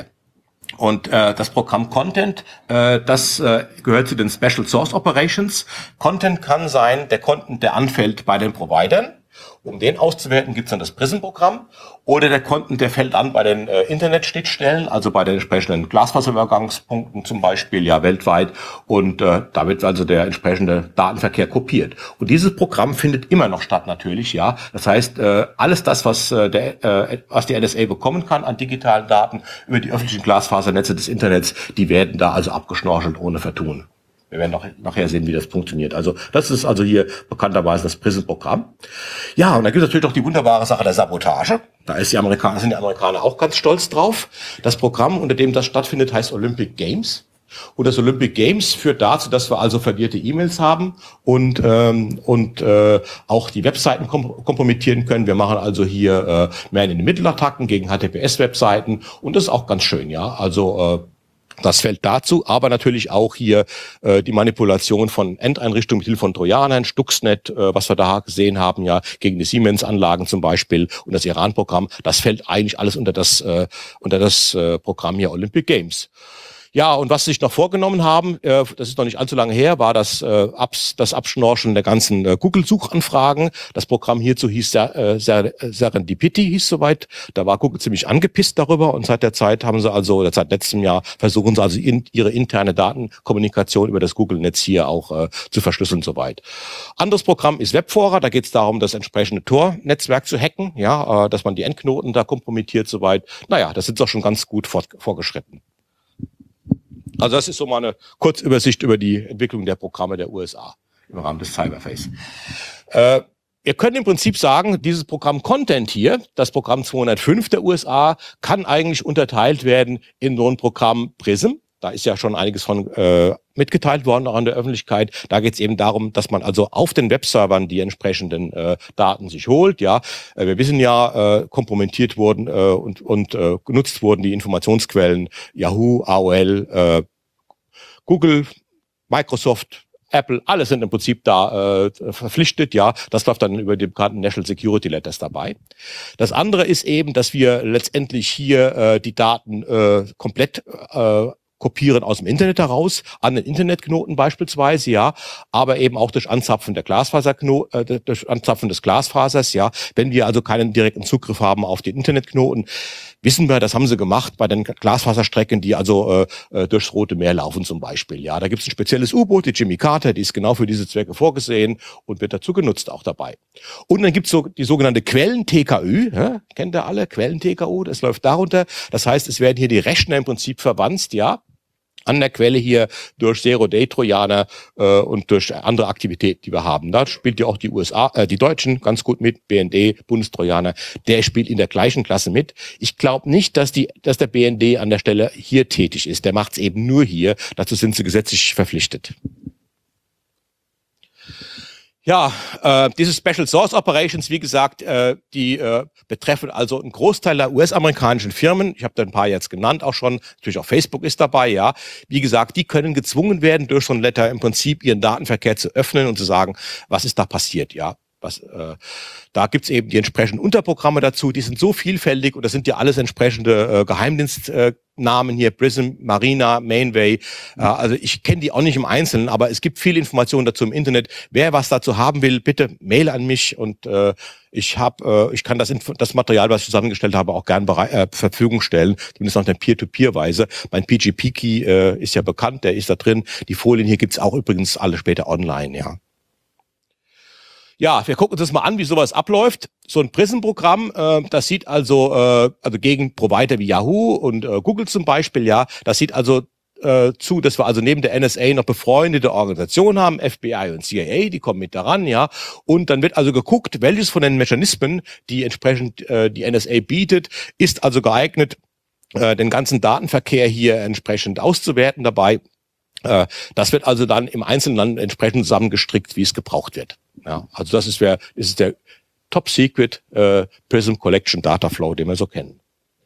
Speaker 1: Und äh, das Programm Content, äh, das äh, gehört zu den Special Source Operations. Content kann sein der Content, der anfällt bei den Providern. Um den auszuwerten, gibt es dann das Prism-Programm. Oder der Content, der fällt an bei den äh, Internetschnittstellen, also bei den entsprechenden Glasfaserübergangspunkten zum Beispiel, ja weltweit. Und äh, da wird also der entsprechende Datenverkehr kopiert. Und dieses Programm findet immer noch statt natürlich, ja. Das heißt, äh, alles das, was, äh, der, äh, was die N S A bekommen kann an digitalen Daten über die öffentlichen Glasfasernetze des Internets, die werden da also abgeschnorchelt ohne Vertun. Wir werden noch, nachher sehen, wie das funktioniert. Also das ist also hier bekannterweise das Prism-Programm. Ja, und da gibt es natürlich auch die wunderbare Sache der Sabotage. Da ist die Amerikaner, sind die Amerikaner auch ganz stolz drauf. Das Programm, unter dem das stattfindet, heißt Olympic Games. Und das Olympic Games führt dazu, dass wir also verwirrte E-Mails haben und ähm, und äh, auch die Webseiten kom- kompromittieren können. Wir machen also hier äh, Man-in-the-Middle-Attacken gegen H T T P S-Webseiten und das ist auch ganz schön, ja. Also äh, das fällt dazu, aber natürlich auch hier äh, die Manipulation von Endeinrichtungen mit Hilfe von Trojanern, Stuxnet, äh, was wir da gesehen haben, ja, gegen die Siemens-Anlagen zum Beispiel und das Iran-Programm. Das fällt eigentlich alles unter das äh, unter das äh, Programm hier Olympic Games. Ja, und was sie sich noch vorgenommen haben, äh, das ist noch nicht allzu lange her, war das, äh, Abs, das Abschnorcheln der ganzen äh, Google-Suchanfragen. Das Programm hierzu hieß äh, Serendipity, hieß soweit. Da war Google ziemlich angepisst darüber und seit der Zeit haben sie also, oder seit letztem Jahr versuchen sie also in, ihre interne Datenkommunikation über das Google-Netz hier auch äh, zu verschlüsseln soweit. Anderes Programm ist Webfora, da geht es darum, das entsprechende Tor-Netzwerk zu hacken, ja, äh, dass man die Endknoten da kompromittiert soweit. Naja, das sind doch schon ganz gut fort, vorgeschritten. Also das ist so mal eine Kurzübersicht über die Entwicklung der Programme der U S A im Rahmen des Cyberface. Äh, wir können im Prinzip sagen, dieses Programm Content hier, das Programm zweihundertfünf der U S A, kann eigentlich unterteilt werden in so ein Programm Prism. Da ist ja schon einiges von äh, mitgeteilt worden, auch an der Öffentlichkeit. Da geht es eben darum, dass man also auf den Webservern die entsprechenden äh, Daten sich holt. Ja, äh, wir wissen ja, äh, kompromittiert wurden äh, und, und äh, genutzt wurden die Informationsquellen Yahoo, A O L, äh, Google, Microsoft, Apple, alle sind im Prinzip da äh, verpflichtet, ja. Das läuft dann über die bekannten National Security Letters dabei. Das andere ist eben, dass wir letztendlich hier äh, die Daten äh, komplett äh, kopieren aus dem Internet heraus, an den Internetknoten beispielsweise, ja, aber eben auch durch Anzapfen der Glasfaserkno äh, durch Anzapfen des Glasfasers, ja. Wenn wir also keinen direkten Zugriff haben auf den Internetknoten, wissen wir, das haben sie gemacht bei den Glasfaserstrecken, die also äh, durchs Rote Meer laufen zum Beispiel, ja. Da gibt es ein spezielles U-Boot, die Jimmy Carter, die ist genau für diese Zwecke vorgesehen und wird dazu genutzt auch dabei. Und dann gibt es so die sogenannte Quellen-T K Ü, ja? Kennt ihr alle? Quellen-T K U, das läuft darunter. Das heißt, es werden hier die Rechner im Prinzip verwandt, ja, an der Quelle hier durch Zero-Day-Trojaner äh, und durch andere Aktivitäten, die wir haben. Da spielt ja auch die U S A, äh, die Deutschen ganz gut mit, B N D, Bundestrojaner, der spielt in der gleichen Klasse mit. Ich glaube nicht, dass die, dass der B N D an der Stelle hier tätig ist. Der macht es eben nur hier. Dazu sind sie gesetzlich verpflichtet. Ja, äh, diese Special Source Operations, wie gesagt, äh, die äh, betreffen also einen Großteil der U S-amerikanischen Firmen. Ich habe da ein paar jetzt genannt, auch schon. Natürlich auch Facebook ist dabei, ja. Wie gesagt, die können gezwungen werden, durch so ein Letter im Prinzip ihren Datenverkehr zu öffnen und zu sagen, was ist da passiert, ja. Was, äh, da gibt's eben die entsprechenden Unterprogramme dazu, die sind so vielfältig und das sind ja alles entsprechende äh, Geheimdienstnamen äh, hier, Prism, Marina, Mainway. Äh, also ich kenne die auch nicht im Einzelnen, aber es gibt viel Informationen dazu im Internet. Wer was dazu haben will, bitte Mail an mich und äh, ich habe, äh, ich kann das, das Material, was ich zusammengestellt habe, auch gern bereit, äh, Verfügung stellen, zumindest auf der Peer-to-Peer-Weise. Mein P G P-Key äh, ist ja bekannt, der ist da drin. Die Folien hier gibt's auch übrigens alle später online, ja. Ja, wir gucken uns das mal an, wie sowas abläuft. So ein Prism-Programm, äh, das sieht also, äh, also gegen Provider wie Yahoo und äh, Google zum Beispiel, ja, das sieht also äh, zu, dass wir also neben der N S A noch befreundete Organisationen haben, F B I und C I A, die kommen mit daran, ja. Und dann wird also geguckt, welches von den Mechanismen, die entsprechend äh, die N S A bietet, ist also geeignet, äh, den ganzen Datenverkehr hier entsprechend auszuwerten dabei. Äh, das wird also dann im Einzelnen dann entsprechend zusammengestrickt, wie es gebraucht wird. Ja, also das ist der, das ist der Top Secret äh, Prism Collection Data Flow, den wir so kennen.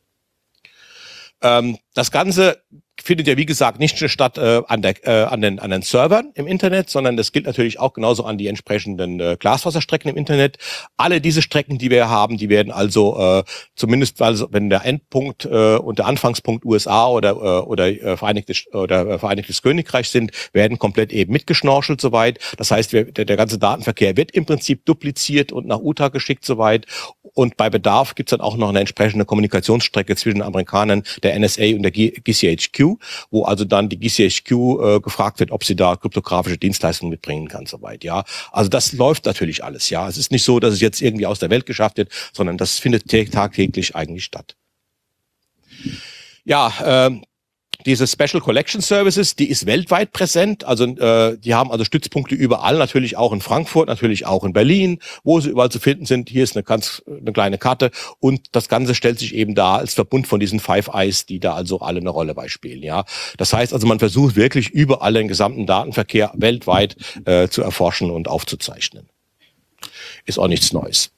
Speaker 1: Ähm, das Ganze findet ja, wie gesagt, nicht nur statt äh, an, der, äh, an, den, an den Servern im Internet, sondern das gilt natürlich auch genauso an die entsprechenden äh, Glasfaserstrecken im Internet. Alle diese Strecken, die wir haben, die werden also äh, zumindest, also wenn der Endpunkt äh, und der Anfangspunkt U S A oder äh, oder äh, Vereinigte oder äh, Vereinigtes Königreich sind, werden komplett eben mitgeschnorchelt soweit. Das heißt, wir, der, der ganze Datenverkehr wird im Prinzip dupliziert und nach Utah geschickt soweit. Und bei Bedarf gibt's dann auch noch eine entsprechende Kommunikationsstrecke zwischen den Amerikanern, der N S A und der G C H Q, wo also dann die G C H Q äh, gefragt wird, ob sie da kryptografische Dienstleistungen mitbringen kann, soweit, ja. Also das läuft natürlich alles, ja. Es ist nicht so, dass es jetzt irgendwie aus der Welt geschafft wird, sondern das findet tagtäglich eigentlich statt. Ja, ähm, diese Special Collection Services, die ist weltweit präsent, also äh, die haben also Stützpunkte überall, natürlich auch in Frankfurt, natürlich auch in Berlin, wo sie überall zu finden sind. Hier ist eine ganz eine kleine Karte und das Ganze stellt sich eben dar als Verbund von diesen Five Eyes, die da also alle eine Rolle beispielen. Ja, das heißt also, man versucht wirklich überall den gesamten Datenverkehr weltweit äh, zu erforschen und aufzuzeichnen. Ist auch nichts Neues.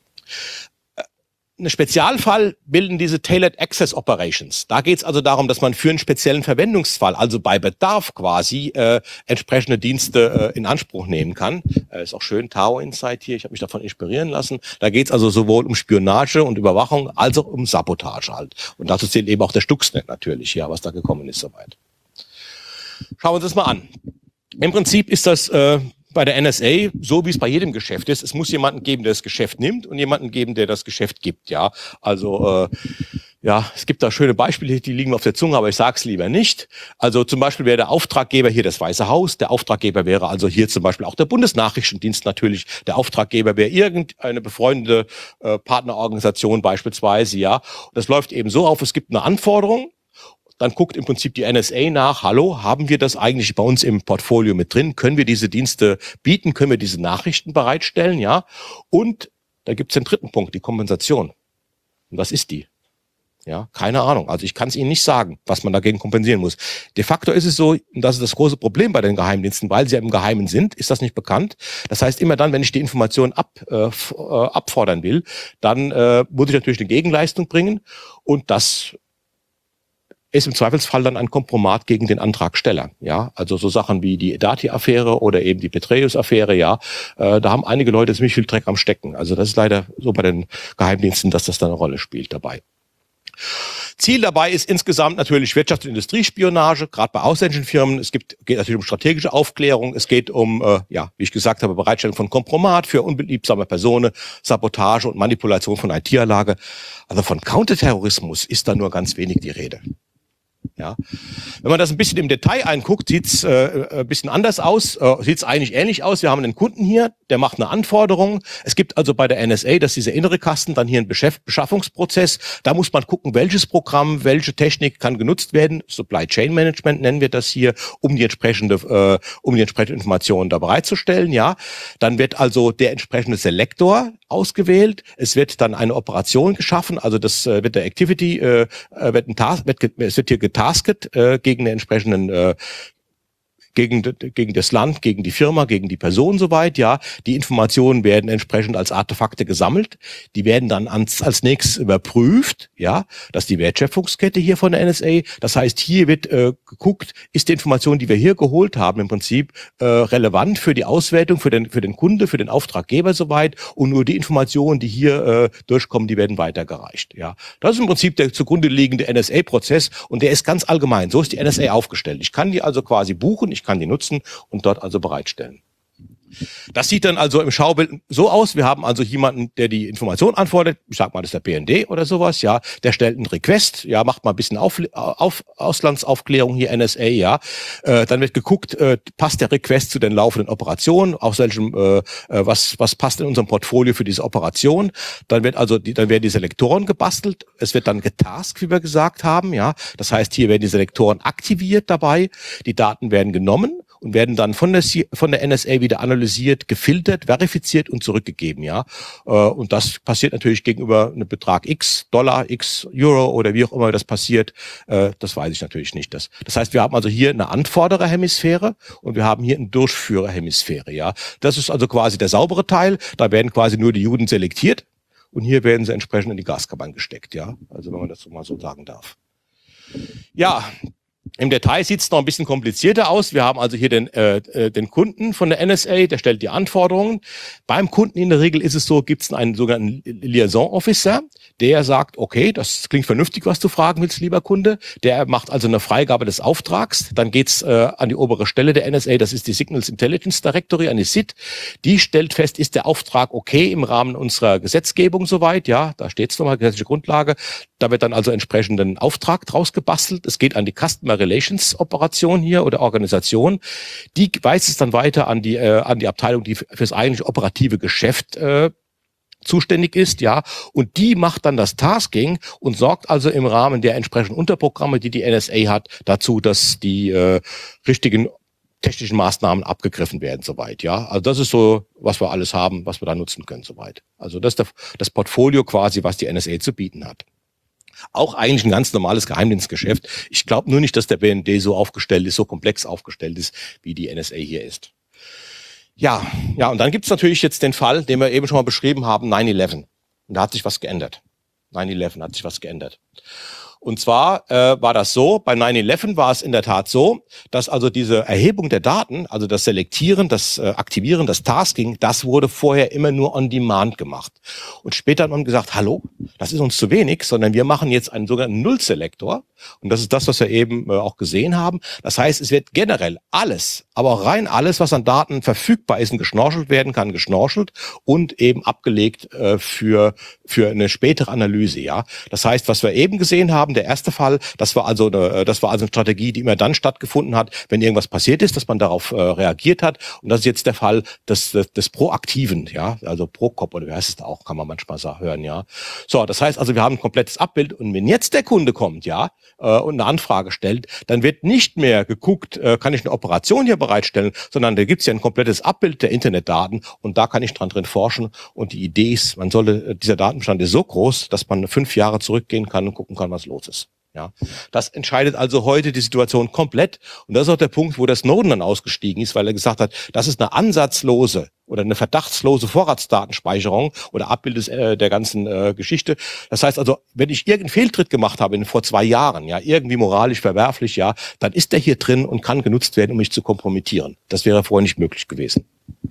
Speaker 1: Ein Spezialfall bilden diese Tailored Access Operations. Da geht es also darum, dass man für einen speziellen Verwendungsfall, also bei Bedarf quasi, äh, entsprechende Dienste äh, in Anspruch nehmen kann. Äh, ist auch schön, Tao Insight hier, ich habe mich davon inspirieren lassen. Da geht es also sowohl um Spionage und Überwachung, als auch um Sabotage halt. Und dazu zählt eben auch der Stuxnet natürlich, ja, was da gekommen ist soweit. Schauen wir uns das mal an. Im Prinzip ist das äh, bei der N S A, so wie es bei jedem Geschäft ist, es muss jemanden geben, der das Geschäft nimmt und jemanden geben, der das Geschäft gibt, ja. Also, äh, ja, es gibt da schöne Beispiele, die liegen auf der Zunge, aber ich sag's lieber nicht. Also zum Beispiel wäre der Auftraggeber hier das Weiße Haus, der Auftraggeber wäre also hier zum Beispiel auch der Bundesnachrichtendienst natürlich, der Auftraggeber wäre irgendeine befreundete äh, Partnerorganisation beispielsweise, ja. Und das läuft eben so auf, es gibt eine Anforderung, dann guckt im Prinzip die N S A nach, hallo, haben wir das eigentlich bei uns im Portfolio mit drin? Können wir diese Dienste bieten? Können wir diese Nachrichten bereitstellen? Ja. Und da gibt es den dritten Punkt, die Kompensation. Und was ist die? Ja, keine Ahnung. Also ich kann es Ihnen nicht sagen, was man dagegen kompensieren muss. De facto ist es so, und das ist das große Problem bei den Geheimdiensten, weil sie ja im Geheimen sind, ist das nicht bekannt. Das heißt, immer dann, wenn ich die Information ab, äh, abfordern will, dann äh, muss ich natürlich eine Gegenleistung bringen. Und das ist im Zweifelsfall dann ein Kompromat gegen den Antragsteller. Ja, also so Sachen wie die Edati-Affäre oder eben die Petraeus-Affäre, ja, äh, da haben einige Leute ziemlich viel Dreck am Stecken. Also das ist leider so bei den Geheimdiensten, dass das da eine Rolle spielt dabei. Ziel dabei ist insgesamt natürlich Wirtschafts- und Industriespionage, gerade bei ausländischen Firmen. Es gibt, geht natürlich um strategische Aufklärung. Es geht um, äh, ja, wie ich gesagt habe, Bereitstellung von Kompromat für unbeliebsame Personen, Sabotage und Manipulation von I T-Anlage. Also von Counterterrorismus ist da nur ganz wenig die Rede. Ja, wenn man das ein bisschen im Detail anguckt, sieht's äh, ein bisschen anders aus, äh, sieht's eigentlich ähnlich aus. Wir haben einen Kunden hier, der macht eine Anforderung. Es gibt also bei der N S A, das ist dieser innere Kasten, dann hier einen Beschäft- Beschaffungsprozess. Da muss man gucken, welches Programm, welche Technik kann genutzt werden. Supply Chain Management nennen wir das hier, um die entsprechende, äh, um die entsprechende Information da bereitzustellen. Ja, dann wird also der entsprechende Selektor ausgewählt. Es wird dann eine Operation geschaffen, also das äh, wird der Activity, äh, wird ein Task, wird, es wird hier getasket äh, gegen den entsprechenden äh, gegen, gegen das Land, gegen die Firma, gegen die Person soweit, ja. Die Informationen werden entsprechend als Artefakte gesammelt. Die werden dann als, als nächstes überprüft, ja. Das ist die Wertschöpfungskette hier von der N S A. Das heißt, hier wird äh, geguckt, ist die Information, die wir hier geholt haben, im Prinzip äh, relevant für die Auswertung, für den, für den Kunde, für den Auftraggeber soweit. Und nur die Informationen, die hier äh, durchkommen, die werden weitergereicht, ja. Das ist im Prinzip der zugrunde liegende N S A-Prozess und der ist ganz allgemein. So ist die N S A aufgestellt. Ich kann die also quasi buchen, ich kann die nutzen und dort also bereitstellen. Das sieht dann also im Schaubild so aus. Wir haben also jemanden, der die Information antwortet. Ich sag mal, das ist der B N D oder sowas, ja. Der stellt einen Request, ja, macht mal ein bisschen auf, auf, Auslandsaufklärung hier, N S A, ja. Äh, dann wird geguckt, äh, passt der Request zu den laufenden Operationen, aus welchem, äh, was, was passt in unserem Portfolio für diese Operation. Dann wird also, die, dann werden die Selektoren gebastelt. Es wird dann getaskt, wie wir gesagt haben, ja. Das heißt, hier werden die Selektoren aktiviert dabei. Die Daten werden genommen und werden dann von der, von der N S A wieder analysiert, gefiltert, verifiziert und zurückgegeben, ja. Und das passiert natürlich gegenüber einem Betrag X Dollar, X Euro oder wie auch immer das passiert. Das weiß ich natürlich nicht. Das, das heißt, wir haben also hier eine Anfordererhemisphäre und wir haben hier eine Durchführerhemisphäre, ja. Das ist also quasi der saubere Teil. Da werden quasi nur die Juden selektiert und hier werden sie entsprechend in die Gaskammern gesteckt, ja. Also wenn man das so mal so sagen darf. Ja. Im Detail sieht es noch ein bisschen komplizierter aus. Wir haben also hier den, äh, den Kunden von der N S A, der stellt die Anforderungen. Beim Kunden in der Regel ist es so, gibt es einen sogenannten Liaison Officer, der sagt, okay, das klingt vernünftig, was du fragen willst, lieber Kunde. Der macht also eine Freigabe des Auftrags. Dann geht's äh, an die obere Stelle der N S A, das ist die Signals Intelligence Directory, an die S I D. Die stellt fest, ist der Auftrag okay im Rahmen unserer Gesetzgebung soweit. Ja, da steht es nochmal, gesetzliche Grundlage. Da wird dann also entsprechenden Auftrag draus gebastelt. Es geht an die Customer Relations Operation hier oder Organisation. Die weist es dann weiter an die äh, an die Abteilung, die fürs eigentliche operative Geschäft äh, zuständig ist, ja. Und die macht dann das Tasking und sorgt also im Rahmen der entsprechenden Unterprogramme, die die N S A hat, dazu, dass die äh, richtigen technischen Maßnahmen abgegriffen werden soweit, ja. Also das ist so, was wir alles haben, was wir da nutzen können soweit. Also das ist der, das Portfolio quasi, was die N S A zu bieten hat. Auch eigentlich ein ganz normales Geheimdienstgeschäft. Ich glaube nur nicht, dass der B N D so aufgestellt ist, so komplex aufgestellt ist, wie die N S A hier ist. Ja, ja, und dann gibt's natürlich jetzt den Fall, den wir eben schon mal beschrieben haben, nine eleven. Und da hat sich was geändert. nine eleven hat sich was geändert. Und zwar äh, war das so, bei nine eleven war es in der Tat so, dass also diese Erhebung der Daten, also das Selektieren, das äh, Aktivieren, das Tasking, das wurde vorher immer nur on demand gemacht. Und später hat man gesagt, hallo, das ist uns zu wenig, sondern wir machen jetzt einen sogenannten Null-Selektor. Und das ist das, was wir eben äh, auch gesehen haben. Das heißt, es wird generell alles, aber auch rein alles, was an Daten verfügbar ist und geschnorchelt werden kann, geschnorchelt und eben abgelegt äh, für für eine spätere Analyse. Ja, das heißt, was wir eben gesehen haben, haben. Der erste Fall, das war also eine, das war also eine Strategie, die immer dann stattgefunden hat, wenn irgendwas passiert ist, dass man darauf äh, reagiert hat. Und das ist jetzt der Fall des, des, des Proaktiven, ja, also Prokop oder wie heißt es da auch, kann man manchmal sagen, hören, ja. So, das heißt also, wir haben ein komplettes Abbild und wenn jetzt der Kunde kommt, ja, äh, und eine Anfrage stellt, dann wird nicht mehr geguckt, äh, kann ich eine Operation hier bereitstellen, sondern da gibt's ja ein komplettes Abbild der Internetdaten und da kann ich dran drin forschen und die Idee ist, man solle, dieser Datenbestand ist so groß, dass man fünf Jahre zurückgehen kann und gucken kann, was los ist. Ja, das entscheidet also heute die Situation komplett. Und das ist auch der Punkt, wo der Snowden dann ausgestiegen ist, weil er gesagt hat, das ist eine ansatzlose oder eine verdachtslose Vorratsdatenspeicherung oder Abbild des, äh, der ganzen äh, Geschichte. Das heißt also, wenn ich irgendeinen Fehltritt gemacht habe in, vor zwei Jahren, ja, irgendwie moralisch verwerflich, ja, dann ist der hier drin und kann genutzt werden, um mich zu kompromittieren. Das wäre vorher nicht möglich gewesen.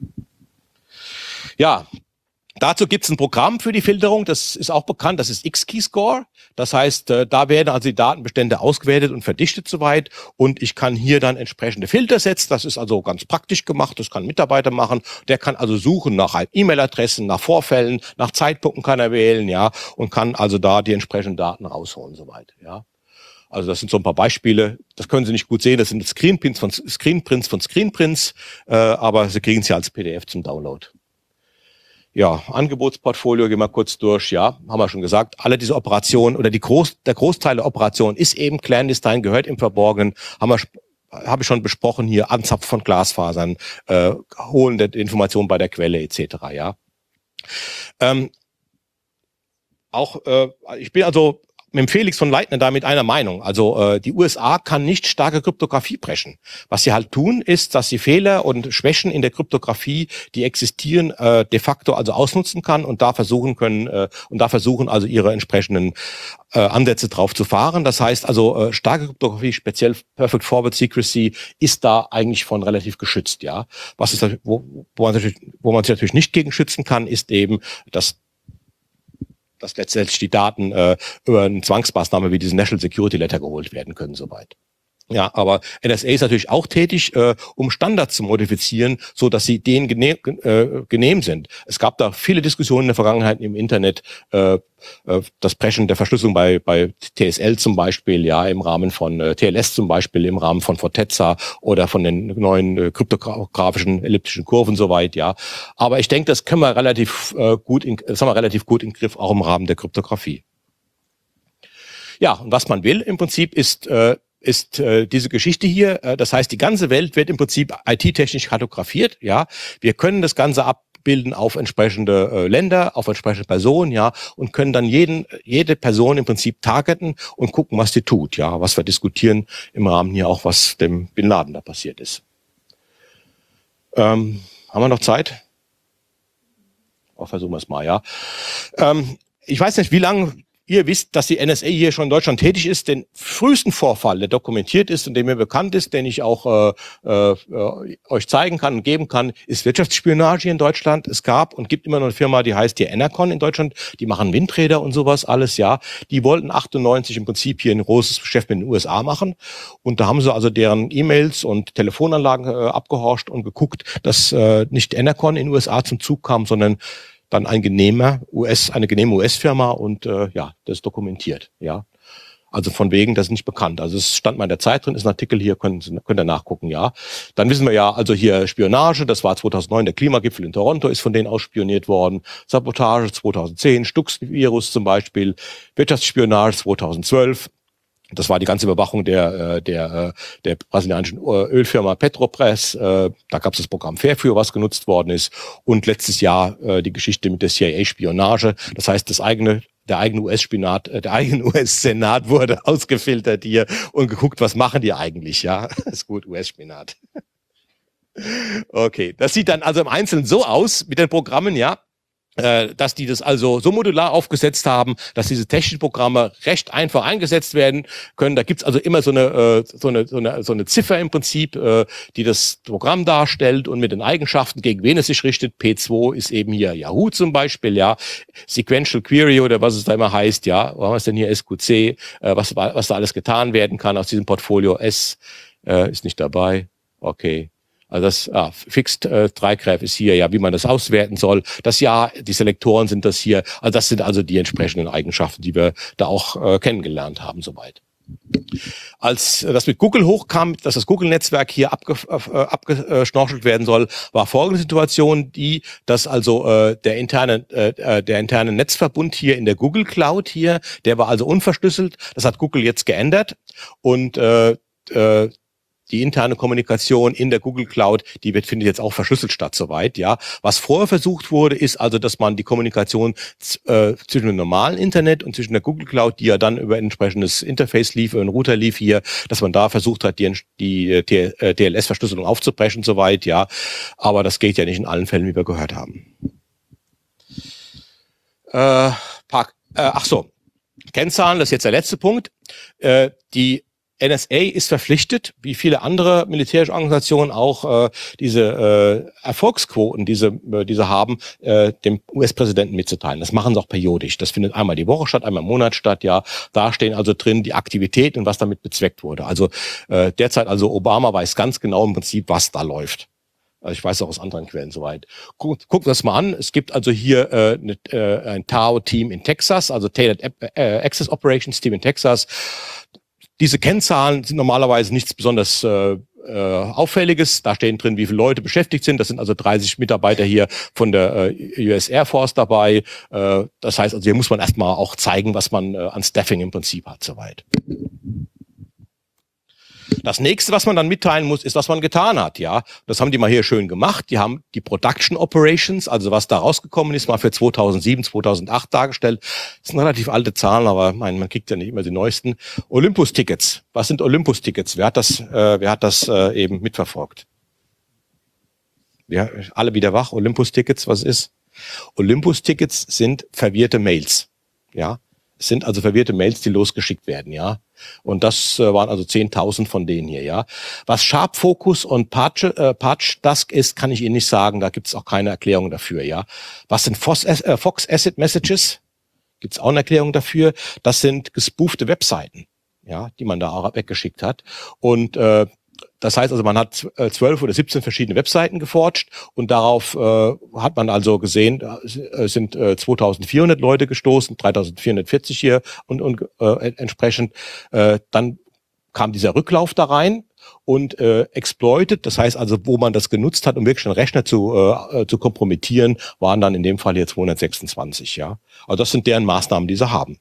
Speaker 1: Ja. Dazu gibt es ein Programm für die Filterung, das ist auch bekannt, das ist X-Keyscore. Das heißt, äh, da werden also die Datenbestände ausgewertet und verdichtet soweit und ich kann hier dann entsprechende Filter setzen. Das ist also ganz praktisch gemacht, das kann ein Mitarbeiter machen. Der kann also suchen nach E-Mail-Adressen, nach Vorfällen, nach Zeitpunkten kann er wählen, ja, und kann also da die entsprechenden Daten rausholen soweit, ja. Also das sind so ein paar Beispiele. Das können Sie nicht gut sehen, das sind Screenprints von Screenprints von Screenprints, äh, aber Sie kriegen es ja als P D F zum Download. Ja, Angebotsportfolio, gehen wir kurz durch. Ja, haben wir schon gesagt. Alle diese Operationen oder die Groß, der Großteil der Operationen ist eben clandestine, gehört im Verborgenen. Haben wir, habe ich schon besprochen hier. Anzapfen von Glasfasern, äh, Holen der Informationen bei der Quelle et cetera. Ja. Ähm, auch, äh, ich bin also mit dem Felix von Leitner da mit einer Meinung. Also äh, die U S A kann nicht starke Kryptographie brechen. Was sie halt tun, ist, dass sie Fehler und Schwächen in der Kryptographie, die existieren, äh, de facto also ausnutzen kann und da versuchen können äh, und da versuchen also ihre entsprechenden äh, Ansätze drauf zu fahren. Das heißt also äh, starke Kryptographie, speziell Perfect Forward Secrecy, ist da eigentlich von relativ geschützt. Ja, was ist wo, wo man natürlich, wo man sich natürlich nicht gegen schützen kann, ist eben, dass dass letztendlich die Daten äh, über eine Zwangsmaßnahme wie diesen National Security Letter geholt werden können soweit. Ja, aber N S A ist natürlich auch tätig, äh, um Standards zu modifizieren, so dass sie denen gene äh, genehm sind. Es gab da viele Diskussionen in der Vergangenheit im Internet, äh, äh, das Brechen der Verschlüsselung bei bei T S L zum Beispiel, ja, im Rahmen von äh, T L S zum Beispiel, im Rahmen von Fortezza oder von den neuen äh, kryptografischen elliptischen Kurven soweit, ja. Aber ich denke, das können wir relativ äh, gut, in, das haben wir relativ gut im Griff, auch im Rahmen der Kryptographie. Ja, und was man will im Prinzip ist äh, ist äh, diese Geschichte hier. Äh, das heißt, die ganze Welt wird im Prinzip I T-technisch kartografiert. Ja, wir können das Ganze abbilden auf entsprechende äh, Länder, auf entsprechende Personen, ja, und können dann jeden, jede Person im Prinzip targeten und gucken, was die tut. Ja, was wir diskutieren im Rahmen hier auch, was dem Bin Laden da passiert ist. Ähm, haben wir noch Zeit? Oh, versuchen wir es mal, ja. Ähm, ich weiß nicht, wie lange ihr wisst, dass die N S A hier schon in Deutschland tätig ist. Den frühesten Vorfall, der dokumentiert ist und der mir bekannt ist, den ich auch äh, äh, euch zeigen kann und geben kann, ist Wirtschaftsspionage hier in Deutschland. Es gab und gibt immer noch eine Firma, die heißt hier Enercon in Deutschland. Die machen Windräder und sowas alles, ja. Die wollten achtundneunzig im Prinzip hier ein großes Geschäft mit den U S A machen. Und da haben sie also deren E-Mails und Telefonanlagen äh, abgehorcht und geguckt, dass äh, nicht Enercon in den U S A zum Zug kam, sondern dann ein genehmer U S, eine genehme U S-Firma und äh, ja, das ist dokumentiert, ja. Also von wegen, das ist nicht bekannt. Also es stand mal in der Zeit drin, ist ein Artikel hier, können Sie, könnt ihr nachgucken, ja. Dann wissen wir ja, also hier Spionage, das war zweitausendneun, der Klimagipfel in Toronto ist von denen ausspioniert worden. Sabotage zweitausendzehn, Stux-Virus zum Beispiel, Wirtschaftsspionage zweitausendzwölf. Das war die ganze Überwachung der der der brasilianischen Ölfirma Petrobras. Da gab es das Programm Fairview, was genutzt worden ist. Und letztes Jahr die Geschichte mit der C I A-Spionage. Das heißt, das eigene der eigene U S-Senat, der eigene U S-Senat wurde ausgefiltert hier und geguckt, was machen die eigentlich, ja. Das ist gut, U S-Spionat. Okay, das sieht dann also im Einzelnen so aus mit den Programmen, ja, dass die das also so modular aufgesetzt haben, dass diese technischen Programme recht einfach eingesetzt werden können. Da gibt's also immer so eine, so eine, so eine, so eine Ziffer im Prinzip, die das Programm darstellt und mit den Eigenschaften, gegen wen es sich richtet. P zwei ist eben hier Yahoo zum Beispiel, ja. Sequential Query oder was es da immer heißt, ja. Was haben wir denn hier? S Q C, was, was da alles getan werden kann aus diesem Portfolio. S äh, ist nicht dabei. Okay.
Speaker 3: Also das ah, Fixed äh, Dreigraph ist hier, ja, wie man das auswerten soll. Das Jahr, die Selektoren sind das hier. Also das sind also die entsprechenden Eigenschaften, die wir da auch äh, kennengelernt haben soweit. Als das mit Google hochkam, dass das Google-Netzwerk hier abge, äh, abgeschnorchelt werden soll, war folgende Situation, die, dass also äh, der interne äh, der interne Netzverbund hier in der Google Cloud hier, der war also unverschlüsselt. Das hat Google jetzt geändert und äh, äh, die interne Kommunikation in der Google Cloud, die wird, findet jetzt auch verschlüsselt statt soweit, ja. Was vorher versucht wurde, ist also, dass man die Kommunikation äh, zwischen dem normalen Internet und zwischen der Google Cloud, die ja dann über ein entsprechendes Interface lief, über einen Router lief hier, dass man da versucht hat, die, die D L S-Verschlüsselung aufzubrechen soweit, ja. Aber das geht ja nicht in allen Fällen, wie wir gehört haben. Äh, Park, äh, ach so, Kennzahlen, das ist jetzt der letzte Punkt. Äh, die N S A ist verpflichtet, wie viele andere militärische Organisationen auch, äh, diese äh, Erfolgsquoten, diese äh, diese haben, äh, dem U S-Präsidenten mitzuteilen. Das machen sie auch periodisch. Das findet einmal die Woche statt, einmal im Monat statt. Ja, da stehen also drin die Aktivität und was damit bezweckt wurde. Also äh, derzeit also Obama weiß ganz genau im Prinzip, was da läuft. Also ich weiß auch aus anderen Quellen soweit. Guckt guckt das mal an. Es gibt also hier äh, ne, äh, ein T A O-Team in Texas, also Tailored äh, Access Operations Team in Texas. Diese Kennzahlen sind normalerweise nichts besonders äh, äh, Auffälliges. Da stehen drin, wie viele Leute beschäftigt sind. Das sind also dreißig Mitarbeiter hier von der äh, U S Air Force dabei. Äh, das heißt also, hier muss man erstmal auch zeigen, was man äh, an Staffing im Prinzip hat soweit. Das nächste, was man dann mitteilen muss, ist, was man getan hat, ja. Das haben die mal hier schön gemacht. Die haben die Production Operations, also was da rausgekommen ist, mal für zweitausendsieben, zweitausendacht dargestellt. Das sind relativ alte Zahlen, aber mein, man kriegt ja nicht immer die neuesten. Olympus-Tickets. Was sind Olympus-Tickets? Wer hat das, äh, wer hat das äh, eben mitverfolgt? Ja, alle wieder wach. Olympus-Tickets, was ist? Olympus-Tickets sind verwirrte Mails, ja. Es sind also verwirrte Mails, die losgeschickt werden, ja. Und das äh, waren also zehntausend von denen hier, ja. Was Sharp Focus und Patch, äh, Patch Dusk ist, kann ich Ihnen nicht sagen. Da gibt es auch keine Erklärung dafür, ja. Was sind Fox, äh, Fox Acid Messages? Gibt es auch eine Erklärung dafür. Das sind gespoofte Webseiten, ja, die man da auch weggeschickt hat. Und äh, das heißt also, man hat zwölf oder siebzehn verschiedene Webseiten geforscht und darauf äh, hat man also gesehen, es sind äh, zweitausendvierhundert Leute gestoßen, dreitausendvierhundertvierzig hier und, und äh, entsprechend. Äh, dann kam dieser Rücklauf da rein und äh, exploited, das heißt also, wo man das genutzt hat, um wirklich einen Rechner zu äh, zu kompromittieren, waren dann in dem Fall hier zweihundertsechsundzwanzig. Ja, also das sind deren Maßnahmen, die sie haben.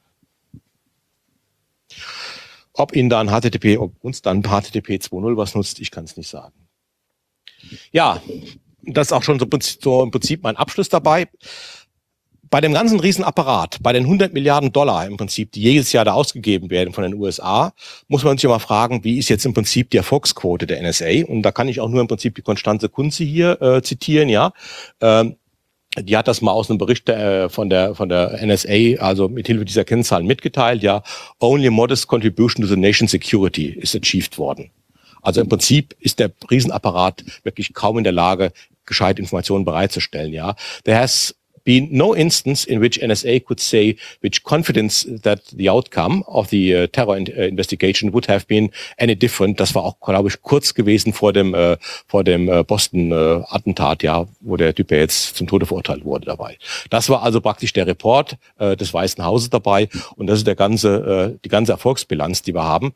Speaker 3: Ob Ihnen dann H T T P, ob uns dann H T T P zwei Punkt null was nutzt, ich kann es nicht sagen. Ja, das ist auch schon so, so im Prinzip mein Abschluss dabei. Bei dem ganzen Riesenapparat, bei den hundert Milliarden Dollar im Prinzip, die jedes Jahr da ausgegeben werden von den U S A, muss man sich ja mal fragen, wie ist jetzt im Prinzip die Erfolgsquote der N S A? Und da kann ich auch nur im Prinzip die Konstanze Kunze hier äh, zitieren, ja. Ähm, Die hat das mal aus einem Bericht äh, von der von der N S A, also mit Hilfe dieser Kennzahlen mitgeteilt. Ja, only modest contribution to the nation's security is achieved worden. Also im Prinzip ist der Riesenapparat wirklich kaum in der Lage, gescheit Informationen bereitzustellen. Ja, there has been no instance in which N S A could say with confidence that the outcome of the uh, terror in, uh, investigation would have been any different. Das war auch, glaube ich, kurz gewesen vor dem äh, vor dem äh, Boston-Attentat, äh, ja, wo der Typ ja jetzt zum Tode verurteilt wurde dabei. Das war also praktisch der Report äh, des Weißen Hauses dabei und das ist der ganze äh, die ganze Erfolgsbilanz, die wir haben.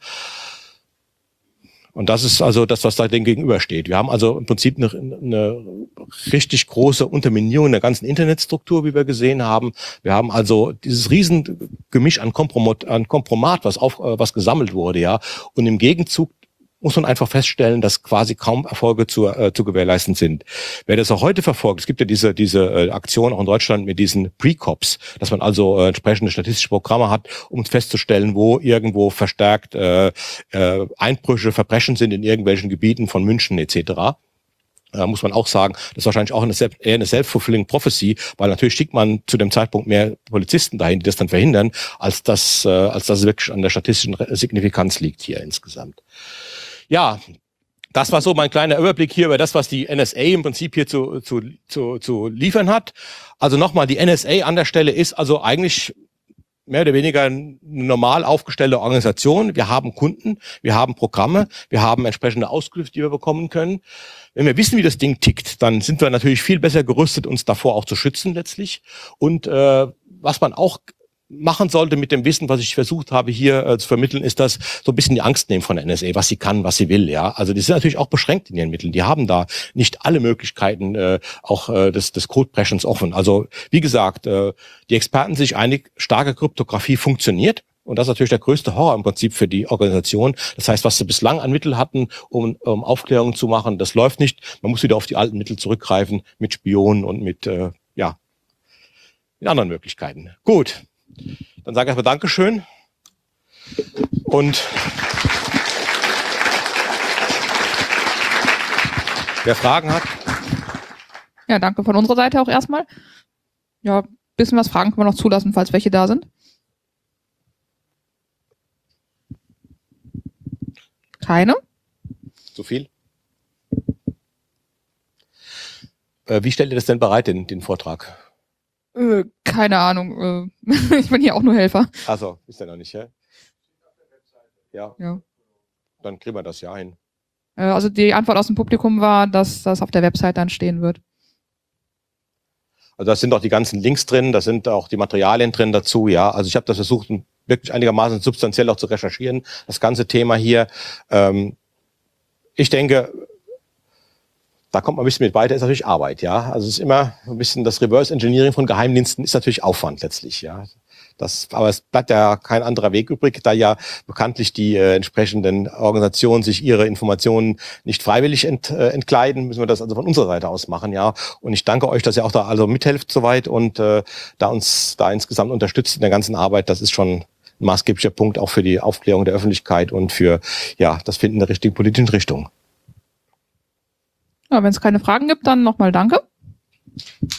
Speaker 3: Und das ist also das, was da dem gegenübersteht. Wir haben also im Prinzip eine, eine richtig große Unterminierung der ganzen Internetstruktur, wie wir gesehen haben. Wir haben also dieses riesen Gemisch an Kompromat, an Kompromat, was auf, was gesammelt wurde, ja. Und im Gegenzug muss man einfach feststellen, dass quasi kaum Erfolge zu, äh, zu gewährleisten sind. Wer das auch heute verfolgt, es gibt ja diese diese äh, Aktion auch in Deutschland mit diesen Pre-Cops, dass man also äh, entsprechende statistische Programme hat, um festzustellen, wo irgendwo verstärkt äh, äh, Einbrüche, Verbrechen sind in irgendwelchen Gebieten von München et cetera. Da muss man auch sagen, das ist wahrscheinlich auch eine, eher eine self-fulfilling prophecy, weil natürlich schickt man zu dem Zeitpunkt mehr Polizisten dahin, die das dann verhindern, als dass, äh, als dass es wirklich an der statistischen Signifikanz liegt hier insgesamt. Ja, das war so mein kleiner Überblick hier über das, was die N S A im Prinzip hier zu, zu, zu, zu liefern hat. Also nochmal, die N S A an der Stelle ist also eigentlich mehr oder weniger eine normal aufgestellte Organisation. Wir haben Kunden, wir haben Programme, wir haben entsprechende Auskünfte, die wir bekommen können. Wenn wir wissen, wie das Ding tickt, dann sind wir natürlich viel besser gerüstet, uns davor auch zu schützen letztlich. Und äh, was man auch machen sollte mit dem Wissen, was ich versucht habe hier äh, zu vermitteln, ist das so ein bisschen die Angst nehmen von der N S A, was sie kann, was sie will. Ja, also die sind natürlich auch beschränkt in ihren Mitteln. Die haben da nicht alle Möglichkeiten äh, auch äh, des, des Code-Pressings offen. Also wie gesagt, äh, die Experten sind sich einig, starke Kryptographie funktioniert. Und das ist natürlich der größte Horror im Prinzip für die Organisation. Das heißt, was sie bislang an Mitteln hatten, um, um Aufklärung zu machen, das läuft nicht. Man muss wieder auf die alten Mittel zurückgreifen, mit Spionen und mit, äh, ja, mit anderen Möglichkeiten. Gut. Dann sage ich erstmal Dankeschön. Und wer Fragen hat?
Speaker 4: Ja, danke von unserer Seite auch erstmal. Ja, ein bisschen was Fragen können wir noch zulassen, falls welche da sind. Keine?
Speaker 3: So viel? Äh, wie stellt ihr das denn bereit, den, den Vortrag?
Speaker 4: Äh, keine Ahnung. Äh, ich bin hier auch nur Helfer.
Speaker 3: Also, ist ja noch nicht, ja? Ja.
Speaker 4: Ja.
Speaker 3: Dann kriegen wir das ja hin.
Speaker 4: Äh, also die Antwort aus dem Publikum war, dass das auf der Website dann stehen wird.
Speaker 3: Also da sind auch die ganzen Links drin, da sind auch die Materialien drin dazu, ja. Also ich habe das versucht, wirklich einigermaßen substanziell auch zu recherchieren, das ganze Thema hier. Ähm, ich denke, da kommt man ein bisschen mit weiter, ist natürlich Arbeit, ja. Also es ist immer ein bisschen das Reverse Engineering von Geheimdiensten ist natürlich Aufwand letztlich, ja. Das, aber es bleibt ja kein anderer Weg übrig, da ja bekanntlich die äh, entsprechenden Organisationen sich ihre Informationen nicht freiwillig ent, äh, entkleiden, müssen wir das also von unserer Seite aus machen, ja. Und ich danke euch, dass ihr auch da also mithelft soweit und äh, da uns da insgesamt unterstützt in der ganzen Arbeit. Das ist schon ein maßgeblicher Punkt auch für die Aufklärung der Öffentlichkeit und für ja das Finden der richtigen politischen Richtung.
Speaker 4: Ja, wenn es keine Fragen gibt, dann nochmal danke.